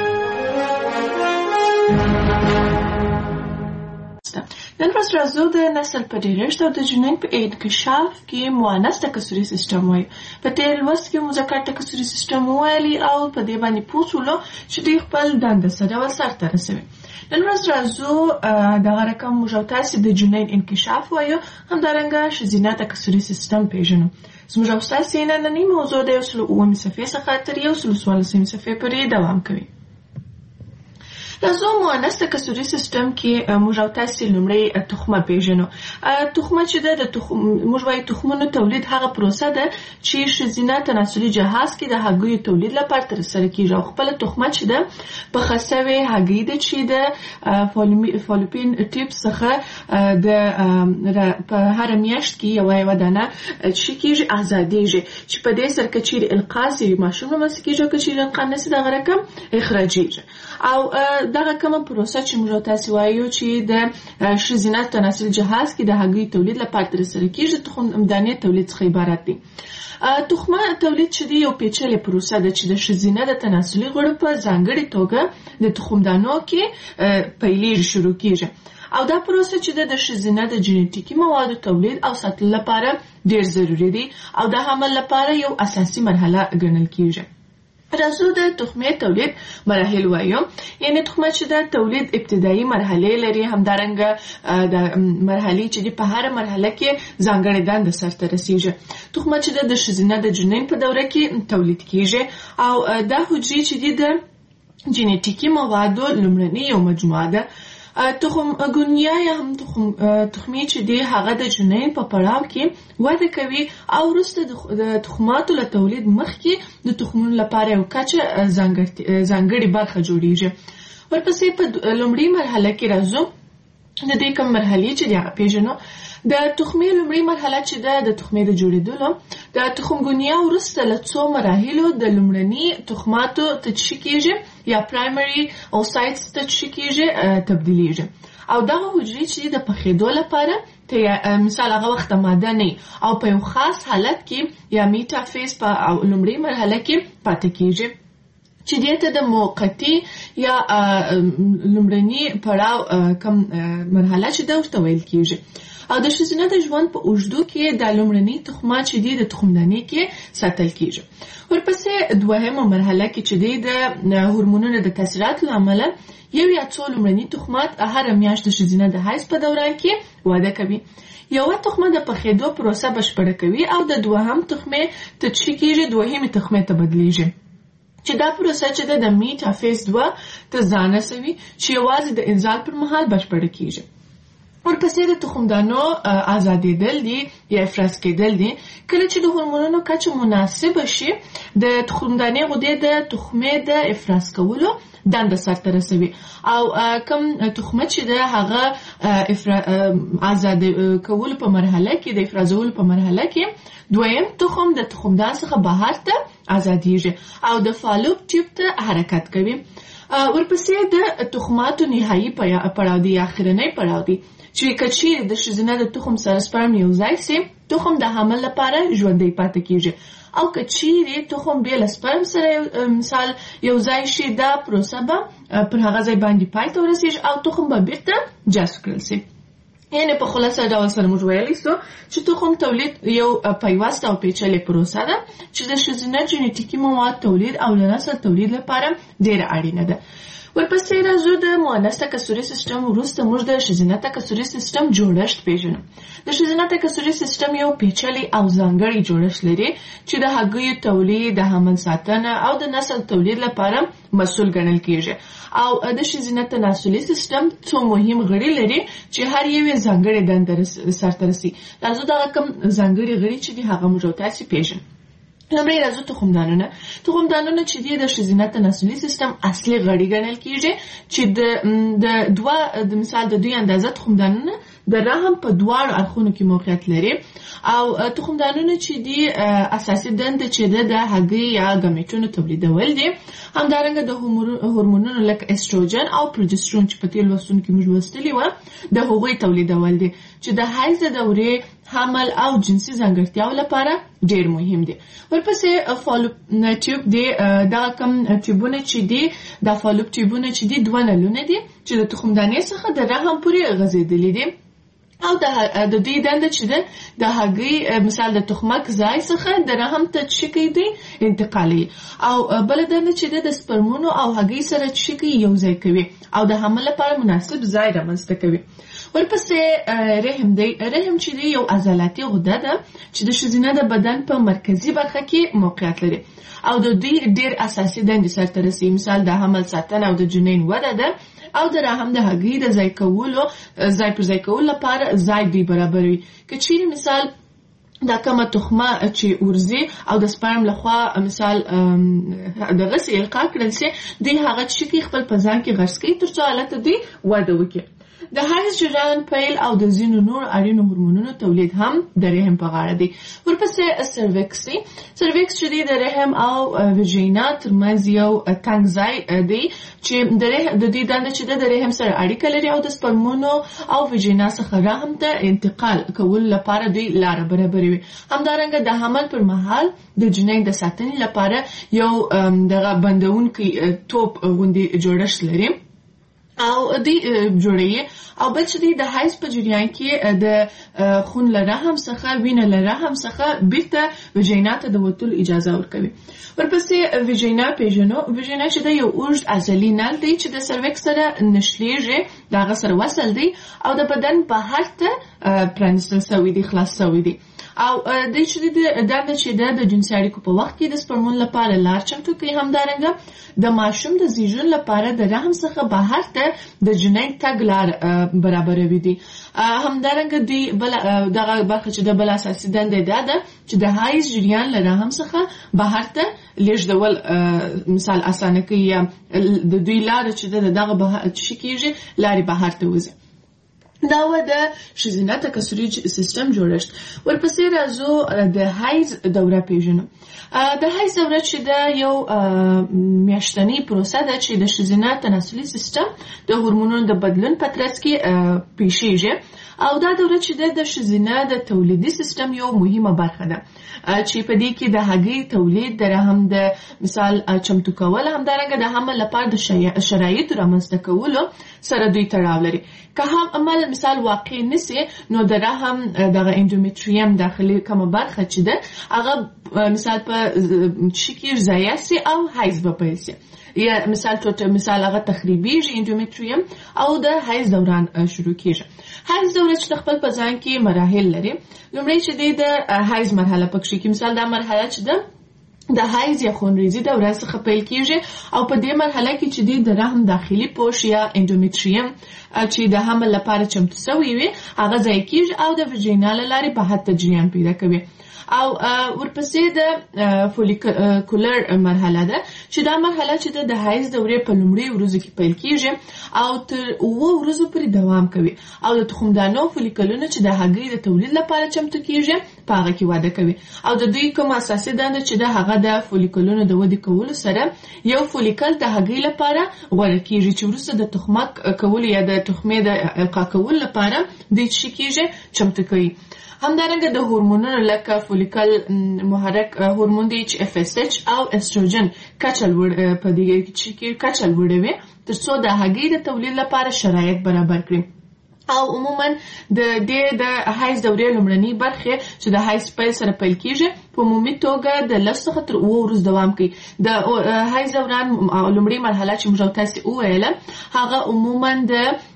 نن ورځ راځو د نسل په ډیرښت او د جنین په انکشاف کې مؤنث تکثري سیستم وایي. په تیر لوست کې مذکر تکثري سیستم وایي او په دې باندې پوه شولو چې دوی خپل دنده سره ورسرته رسوي. نن ورځ راځو دغه رقم موږ او تاسې د جنین انکشاف وایو، همدارنګه ښځینه تکثري سیستم پیژنو. زموږ او ستاسې نننۍ موضوع د 107 صفحې څخه تر 114 صفحې پورې دوام کوي. راځو مؤنث تکثري سیستم کې موږ او تاسې لومړی تخمه پیژنو. تخمه چې ده موږ وایو تخمونو تولید هغه پروسه ده چې ښځینه تناسلي جهاز کې د هګیو تولید لپاره ترسره کیږي او خپله تخمه چې ده پخه سوې هګۍ ده چې د فالوپین ټیپ څخه په هره میاشت کې یوه دانه چې کیږي ازادیږي، چې په دې سره که چیرې القا سي ماشوم رامنځته کیږي او که چیرې القا نه سي دغه رقم اخراجیږي. او دغه کومه پروسه چې موږ تاسې وایو چې د ښځینه تناسلي جهاز کې د هګۍ تولید لپاره ترسره کیږي تخم دانې تولید څخه عبارت دی. تخمه تولید چې دی یو پیچلې پروسه ده چې د ښځینه د تناسلي غړو په ځانګړې توګه د تخمدانو کې پیلېږي، شروع کیږي. او دا پروسه چې د ښځینه د جنیټیکي موادو تولید او ساتلو لپاره ډیر ضروري دی او د حمل لپاره یو اساسي مرحله ګڼل کیږي. راځو د تخمې تولید مراحل وایو، یعنی تخمه چې د تولید ابتدایي مرحلې لري، همدارنګه د مرحلې چې په هر مرحله کې ځانګړې دنده سرته رسیږي. تخمه چې د ښځینه د جنین په دوره کې تولید کیږي او دا حجرې چې د جنیټیکي موادو لومړنۍ یو مجموعه ده. تخم ګونیا یا هم تخمې چې دی هغه د جنین په پړاو کې وده کوي او وروسته د تخماتو له تولید مخکې د تخمونو لپاره یو کچه ځانګړې برخه جوړیږي. ورپسې په لومړۍ مرحله کې راځو د دې کوم مرحلې چې دی هغه پیژنو. د تخمې لومړۍ مرحله چې ده د تخمې د جوړېدلو د تخمګونیا وروسته له څو مراحلو د لومړني تخماتو تجشی کیږي یا پرایمري اوسایټس تجشی کیږي تبدیلیږي او دغه حجرې چې د پخېدو لپاره مثال هغه وخت ماده نه او په یو خاص حالت کې یا میټافیز په لومړۍ مرحله کې پاتې کیږي چې دې ته د موقتي یا لومړني پړاو کم مرحله چې ده ورته ویل کیږي. او د ښځینه د ژوند په اوږدو کې د لومړني تخمه چې دی د تخمدانې کې ساتل کیږي. ورپسې دوهمه مرحله کې چې دی د هورمونونو د تاثیراتو له امله یو یا څو لومړني تخمات هره میاشت د ښځینه د حیض په دوران کې وده کوي. یوه تخمه د پخېدو پروسه بشپړه کوي او د دوهم تخمې تجشی کیږي، دوهمې تخمې ته بدلیږي چې دا پروسه چې د میټافیز 2 ته ځان رسوي چې یوازې د انزال پر مهال بشپړه کیږي. ورپسې د تخمدانو ازادېدل دي یا افراز کېدل دي. کله چې د هورمونونو کچه مناسبه شي د تخمدانې غدې د تخمې د افراز کولو دنده سرته رسوي او کوم تخمه چې ده هغه آزاد کولو په مرحله کې د افرازولو په مرحله کې دویم تخم د تخمدان څخه بهر ته آزادیږي او د فالوپ ټیوب ته حرکت کوي. ورپسې د تخماتو نهایي پړاو دی یا اخرنی پړاو دی چې کچیر د ښځینه د تخم سره سپرم یو ځای سي تخم د حمل لپاره ژوندی پاتې کیږي او کچیر تخم بیا له سپرم سره مثال یو ځای شي دا پروسه به پر هغه ځای باندې پای ته ورسیږي او تخم به بیرته جذب کړل شي. یعنی په خلاصه ډول سره موږ ویلی سو چې تخم تولید یو پیوسته او پیچلې پروسه ده چې د ښځینه جنیټیکي مواد تولید او له نسل تولید لپاره ډیره اړینه ده. ورپسې راځو د مؤنث تکثري سیستم وروسته موږ د ښځینه تکثري سیستم جوړښت پیژنو. د ښځینه تکثري سیستم یو پیچلی او ځانګړی جوړښت لري چې د هګیو تولید، د حمل ساتنه او د نسل تولید لپاره مسؤل ګڼل کیږي او د ښځینه تناسلي سیستم څو مهم غړي لري چې هر یو ځانګړی دنده سرته رسي. راځو دغه کوم ځانګړي غړي چې دي هغه موږ تاسې پیژنو. لومړی راځو تخمدانونه. تخمدانونه چې دی د ښځینه تناسلي سیستم اصلي غړي ګڼل کیږي چې د مثال د دوی اندازه تخمدانونه د رحم په دواړو اړخونو کې موقعیت لري او تخمدانونه چې دی اساسي دنده چې د هګۍ یا ګمیټونو تولیدول دي، همدارنګه د هورمونونو لکه استروجن او پروجسترون چې په تیر لوستونو کې موږ لوستلي وو د هغوی تولیدول دي چې د حیض دورې، حمل او جنسي ځانګړتیاو لپاره ډیر مهم دي. ورپسې فالوپ ټیوب دی. دا کوم ټیوبونه چې دي د فالوپ ټیوبونه چې دي دوه نلونه دي چې د تخمدانې څخه د رحم پورې غځېدلي دي او د دې دنده چې ده د هګۍ مثال د تخمک ځای څخه د رحم ته چکی دی انتقالي او بل دنده چې ده د سپرمونو او هګۍ سره چکی یو ځای کوي او د حمل لپاره مناسب ځای رامنځته کوي. ورپسې رحم دی. رحم چې دی یو عضلاتي غده ده چې د ښځینه د بدن په مرکزي برخه کې موقعیت لري او د دوی ډېر اساسي دندې سرته رسوي. مثال د حمل ساتنه او د جنین وده ده او د رحم د هګۍ د ځای پر ځای کولو لپاره ځای دی برابروي. که چیرې مثال دا کومه تخمه چې ورځي او د سپرم لخوا مثال دغه سي القا کړل سي دوی هغه چې خپل په ځان کې غرس کوي ترڅو حالت دی وده وکړي. د حیض جریان پیل او د ځینو نور اړینو هورمونونو تولید هم د رحم په غاړه دی. ورپسې سرویکس دی. سرویکس چې دی د رحم او ویژینا ترمنځ یو تنګ ځای دی چې د دې دنده چې د رحم سره اړیکه لري او د سپرمونو او ویژینا څخه رحم ته انتقال کول لپاره دوی لاره برابروي. همدارنګه د حمل پر مهال د جنین د ساتنې لپاره یو دغه بندونکي توپ غوندي جوړښت لري او دی جوړي او بل چې د حیض په جریان کې د خون له رحم څخه وینه له رحم څخه بیرته ویژینا ته د وتلو اجازه ورکوي. ورپسې ویژینا پیژنو. ویژینا چې د یو اوږد عضلي نل دی چې د سرویکس سره نښلېږي د هغه سره وصل دی او د بدن بهر ته پرانیستل شوی دی خلاص شوی دی او د چې د دنده چې د جنسي اړیکو په وخت کې د سپرمون لپاره لار چمتو کوي. همدارنګه د ماشوم د زیږون لپاره د رحم څخه بهر ته د جنین تګ لار برابروي دي. همدارنګه دی بل دغه برخه چې د بل اساسي دنده ده چې د حیض جریان له رحم څخه بهر ته لیږدول مثال اسانه کوي. د دوی لار چې دغه بهر چې کیږي لارې بهر ته وځي. دا و د ښځینه تکثري سیستم جوړښت. ورپسې راځو د حیض دوره پیژنو. د حیض دوره چې د یو میاشتنی پروسه ده چې د ښځینه تناسلي سیستم د هورمونونو د بدلون په ترڅ کې پیښیږي او دا دوره چې د ښځینه د تولیدي سیستم یو مهمه برخه ده چې په دې کې د هګۍ تولید د رحم د مثال چمتو کول همدارنګه د حمل لپاره د شرایطو رامنځته کولو سره دوی تړاو لري. که هم عمل مثال واقع نسی نو د رحم دغه اندومتریم داخلي کومه برخه چې ده هغه مثال په شکل ځایسي او حیض به پیسي یا مثال هغه تخریبیږي اندومتریم او د حیض دوران شروع کیږي. حیض دوره چې خپل په ځان کې مراحل لري. لومړی چې د حیض مرحله پکې کې مثال دا مرحله چې ده د حیض یا خونریزي دوره څخه پیل کیږي او په دې مرحله کې چې د رحم داخلي پوښ یا اندومتریم چې د حمل لپاره چمتو شوی وي هغه ځای کیږي او د ویژینال لارې په حد جریان پیدا کوي. او ورپسې د فولیکولر مرحله ده چې دا مرحله چې د حیض دورې په لومړي ورځو کې پیل کیږي او تر 9 ورځو پورې دوام کوي او د تخمدانو فولیکولونه چې د هګۍ د تولید لپاره چمتو کیږي په هغه کې وده کوي او د دوی کوم اساسي دنده چې د هغه د فولیکولونو د ودې کولو سره یو فولیکل د هګۍ لپاره غوړه کیږي چې وروسته د تخمک کول یا د تخمې د القا کول لپاره د شي کیږي چمتو کوي. همدارنګه د هورمونونو لکه فولیکل محرک هورمون دی چې FSH او استروجن کچل په دې کې کچل وړوي ترڅو د هګۍ د تولید لپاره شرایط برابر کړي. او عموما د حیض دورې لومړنۍ برخه چې د حیض پیل سره پیل کیږي په عمومي توګه د 10 تر 9 ورځې دوام کوي. د حیض دوران لومړی مرحله چې موږ تاسو وویل هغه عموما د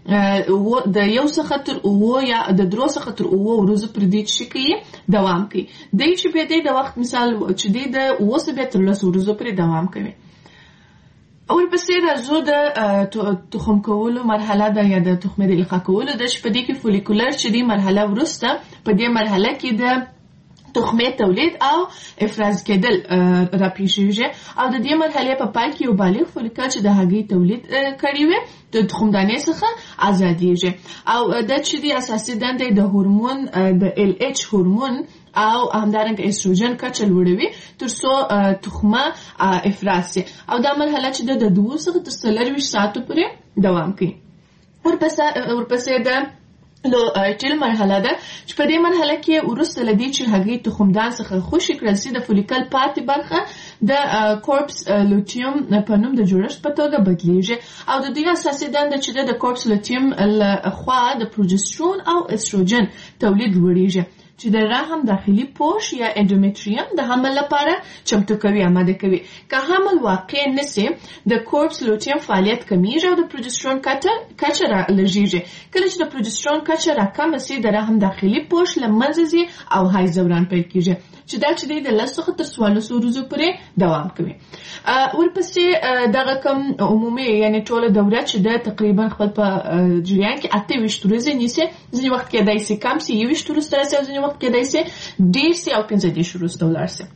1 څخه تر 9 یا د 3 څخه تر 9 ورځې پر دې چې کوي دوام کوي. د چې په دې د وخت مثال چې د 9 تر 10 ورځې پر دوام کوي. او ورپسې راځو د تخم کولو مرحله ده یا د تخمې د القا کولو د چې په دې کې فولیکولر چې دی مرحله ورسته په دې مرحله کې د تخمې تولید او افراز کېدل راپیښیږي او د دې مرحلې په پای کې یو بالغ فولیکل چې د هګۍ تولید کړي وي د تخمدانې څخه آزادیږي او د چې دی اساسي دنده د هورمون د LH هورمون او همدارنګه استروجن کچل وړوي ترڅو تخمه افراز شي او دا مرحله چې د 2 څخه تر 24 ساعتو پورې دوام کوي. ورپسې د لوټیل مرحله ده چې په دې مرحله کې وروسته لدی چې هګۍ تخمدان څخه خوشي کړل شي د فولیکل پاتې برخه د کورپس لوتیوم په نوم د جوړښت په توګه بدلیږي او د دې اساسي دنده چې د کورپس لوتیوم خوا د پروجسترون او استروجن تولید لوړیږي چې د رحم داخلي پوش یا اندومتریوم د حمل لپاره چمتو کوي آماده کوي. که حمل واقع نشي د کورپس لوتیوم فعالیت کمیږي او د پروجسترون کچه را لږیږي. کله چې د پروجسترون کچه را کم شي د رحم داخلي پوش له منځه ځي او هاي زوران پیل کیږي چې دا چې د 10 څخه تر 14 ورځې پورې دوام کوي. ورپسې دغه کوم عمومي یعنی ټول دوره چې د تقریبا خپل په جریان کې 28 ورځې نیسي، ځینې وخت کې دایسي کم سي 20 ورځې تر ځینې وخت کې دایسي ډیر سي او 15 ورځې ولر سي.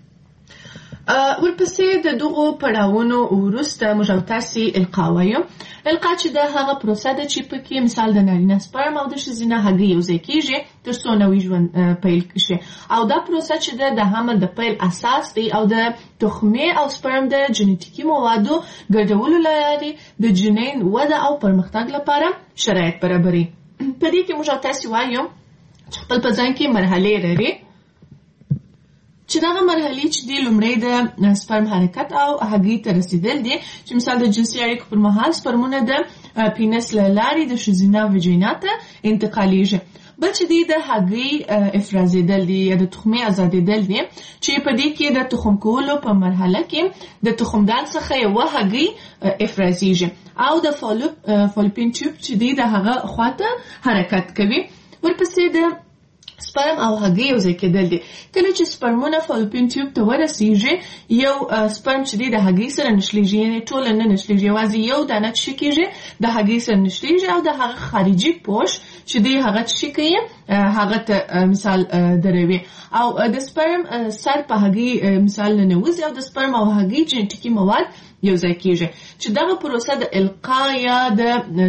ورپسې د دغو پړاوونو وروسته موږ تاسو القا وایو. القا چې د هغه پروسه ده چې پکې مثال د نارینه سپرم او د ښځینه هګۍ یوځای کیږي تر څو نوی ژوند پیل شي او دا پروسه چې د حمل د پیل اساس دی او د تخمې او سپرم د جنیټیکي موادو ګډولو لارې د جنین وده او پرمختګ لپاره شرایط برابري. په دې کې موږ تاسو وایو چې خپل په ځان کې مرحله لري چې دغه مرحلې چې دی لومړی د سپرم حرکت او هګۍ ته رسیدل دي چې مثال د جنسي اړیکو پر مهال سپرمونه د پینس له لارې د ښځینه ویجینا ته انتقالیږي. بل چې دی د هګۍ افرازېدل دي یا د تخمې ازادېدل دي چې په دې کې د تخم کولو په مرحله کې د تخمدان څخه یوه هګۍ افرازېږي او د فالوپین ټیوب چې دی د هغه خواته حرکت کوي. ورپسې د سپرم او هګۍ یوځای کېدل دي. کله چې سپرمونه فالوپین ټیوب ته ورسیږي یو سپرم چې دی د هګۍ سره نښلیږي، یعنې ټوله نه نښلیږي، یوازې یو دانه چې کېږي د هګۍ سره نښلیږي او د هغه خارجي پوش چې دی هغه چې کوي هغه ته مثال دروي او د سپرم سر په هګۍ مثال ننوځي او د سپرم او هګۍ جنټیکي مواد یوځای کېږي چې دغه پروسه د القا یا د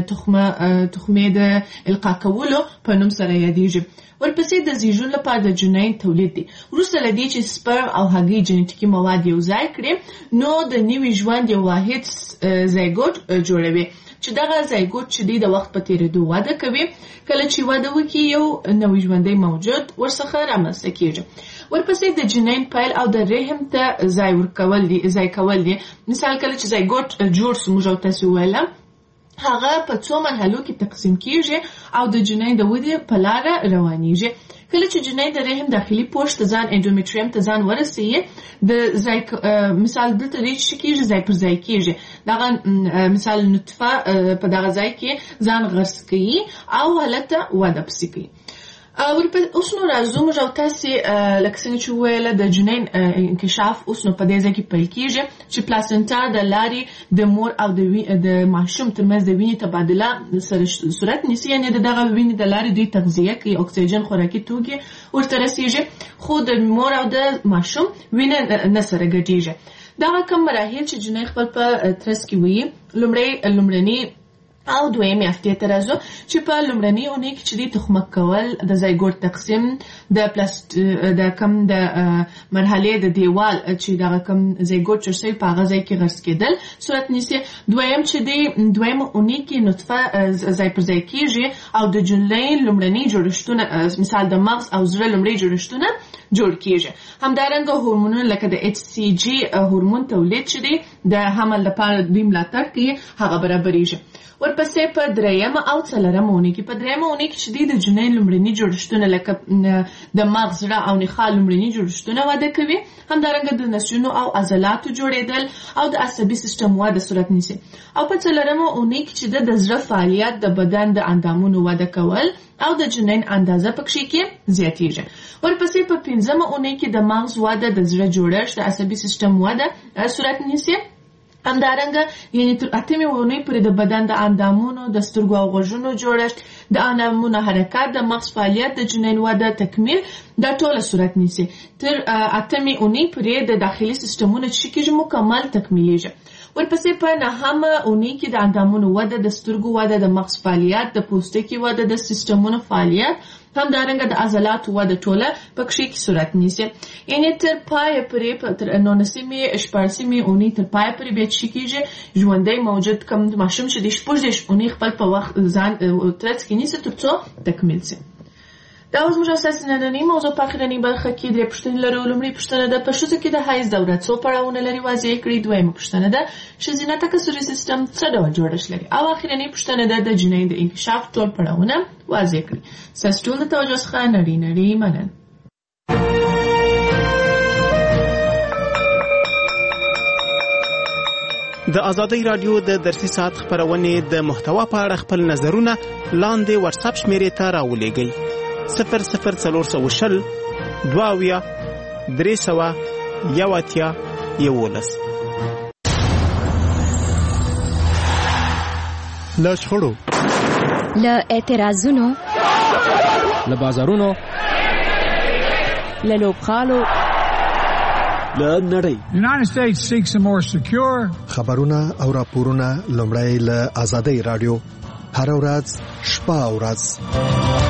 تخمې د القا کولو په نوم سره یادېږي. ورپسې د زیږون لپاره د جنین تولید دی. وروسته له دې چې سپرم او هګۍ جنټیکي مواد یوځای کړي نو د نوي ژوند یو واحد زایګوټ جوړوي چې دغه زایګوټ چې دی د وخت په تیریدو وده کوي. کله چې وده وکړي یو نوی ژوندی موجود ورڅخه رامنځته کېږي. ورپسې د جنین پیل او د رحم ته ځای کول دي. مثال کله چې زایګوټ جوړ سو موږ تاسو ویل هغه په څو مرحلو کې تقسیم کیږي او د جنین د ودې په لاره روانيږي. کله چې جنین د رحم داخلي پوښ ته ځان اندومتریوم ته ځان ورسیږي د مثال دلته ریچ کیږي ځای پر ځای کیږي دغه مثال نطفه په دغه ځای کې ځان غرس کوي او حالته وده پسې کوي. اوس نو راځو موږ تاسو لکه څنګه چې ویل د جنین انکشاف اوس نو په دې ځای کې پیل کیږي چې پلاسنټا د لارې د مور او د ماشوم ترمنځ د وینې تبادله سره صورت نیسي، یعنې دغه وینې د لارې دوی تغذیه کوي، اکسیجن خوراکي توکي ورته رسیږي خو د مور او د ماشوم وینه نه سره ګډیږي. دغه کوم مراحل چې جنین خپل په ترڅ کې وي لومړني او دویمې هفتې ته راځو چې په لومړنۍ اونۍ کې چې دی تخمک کول د زایګوټ تقسیم د کم د مرحلې د دیوال چې دغه کم زایګوټ چې په هغه ځای کې غرس کېدل صورت نیسي. دویم چې دی دویمه اونۍ کې نطفه ځای پر ځای کېږي او د جنین لومړني جوړښتونه مثال د مغز او زړه لومړني جوړښتونه جوړ کیږي. همدارنګه هورمونونه لکه د HCG هورمون تولید چې دی د حمل لپاره دوی ملاتړ کوي هغه برابرېږي. ورپسې په دریمه او څلورمه اونۍ کې په دریمه اونۍ کې چې دی د جنین لومړني جوړښتونه لکه د مغز زړه او نخاع لومړني جوړښتونه وده کوي. همدارنګه د نسجونو او عضلاتو جوړېدل او د عصبي سیستم وده صورت نیسي. او په څلورمه اونۍ کې چې د زړه فعالیت د بدن د اندامونو وده کول او د جنین اندازه پکې کې زیاتېږي. ورپسې په پنځمه اونۍ کې د مغز وده د زړه جوړښت د عصبي سیستم وده صورت نیسي. همدارنګه یعنې تر اتمې اونۍ پورې د بدن د اندامونو د سترګو او غوږونو جوړښت د اندامونو حرکت د مغز فعالیت د جنین وده تکمیل دا ټوله صورت نیسي. تر اتمې اونۍ پورې د داخلي سیستمونو چې کېږي مکمل تکمیلیږي. ورپسې په نهمه اونۍ کې د اندامونو وده د سترګو وده د مغز فعالیت د پوستکي وده د سیستمونو فعالیت همدارنګه د عضلاتو وده ټوله په کښې کې صورت نیسي. یعنې تر پایه پورې تر 19 شپاړسمې اونۍ تر پایه پورې بیا څه کېږي ژوندی موجود کوم ماشوم چې د 14 اونۍ خپل په وخت ځان ترڅ کې نیسي تر څو تکمیل سي. دا اوس موږ اساسي نننۍ موضوع په اخرنۍ برخه کې درې پوښتنې لرو. لومړۍ پوښتنه ده په ښځو کې د حیض دوره څو پړاوونه لري واضح کړئ. دویمه پوښتنه ده ښځینه تکثري سیستم څه ډول جوړښت لري. او اخرنۍ پوښتنه ده د جنین د انکشاف ټول پړاوونه واضح کړئ. ستاسو ټول د توجه څخه نړۍ مننه. د ازادۍ رادیو د درسي ساعت خبرونه د محتوا په اړه خپل نظرونه لاندې واتساپ شمیرې ته راولېږئ 00420 22 311 له شخړو له اعتراضونو له بازارونو له لوبغالو له نړۍ. United States seeks a more secure خبرونه او راپورونه لومړی له ازادۍ رادیو هر ورځ شپه او ورځ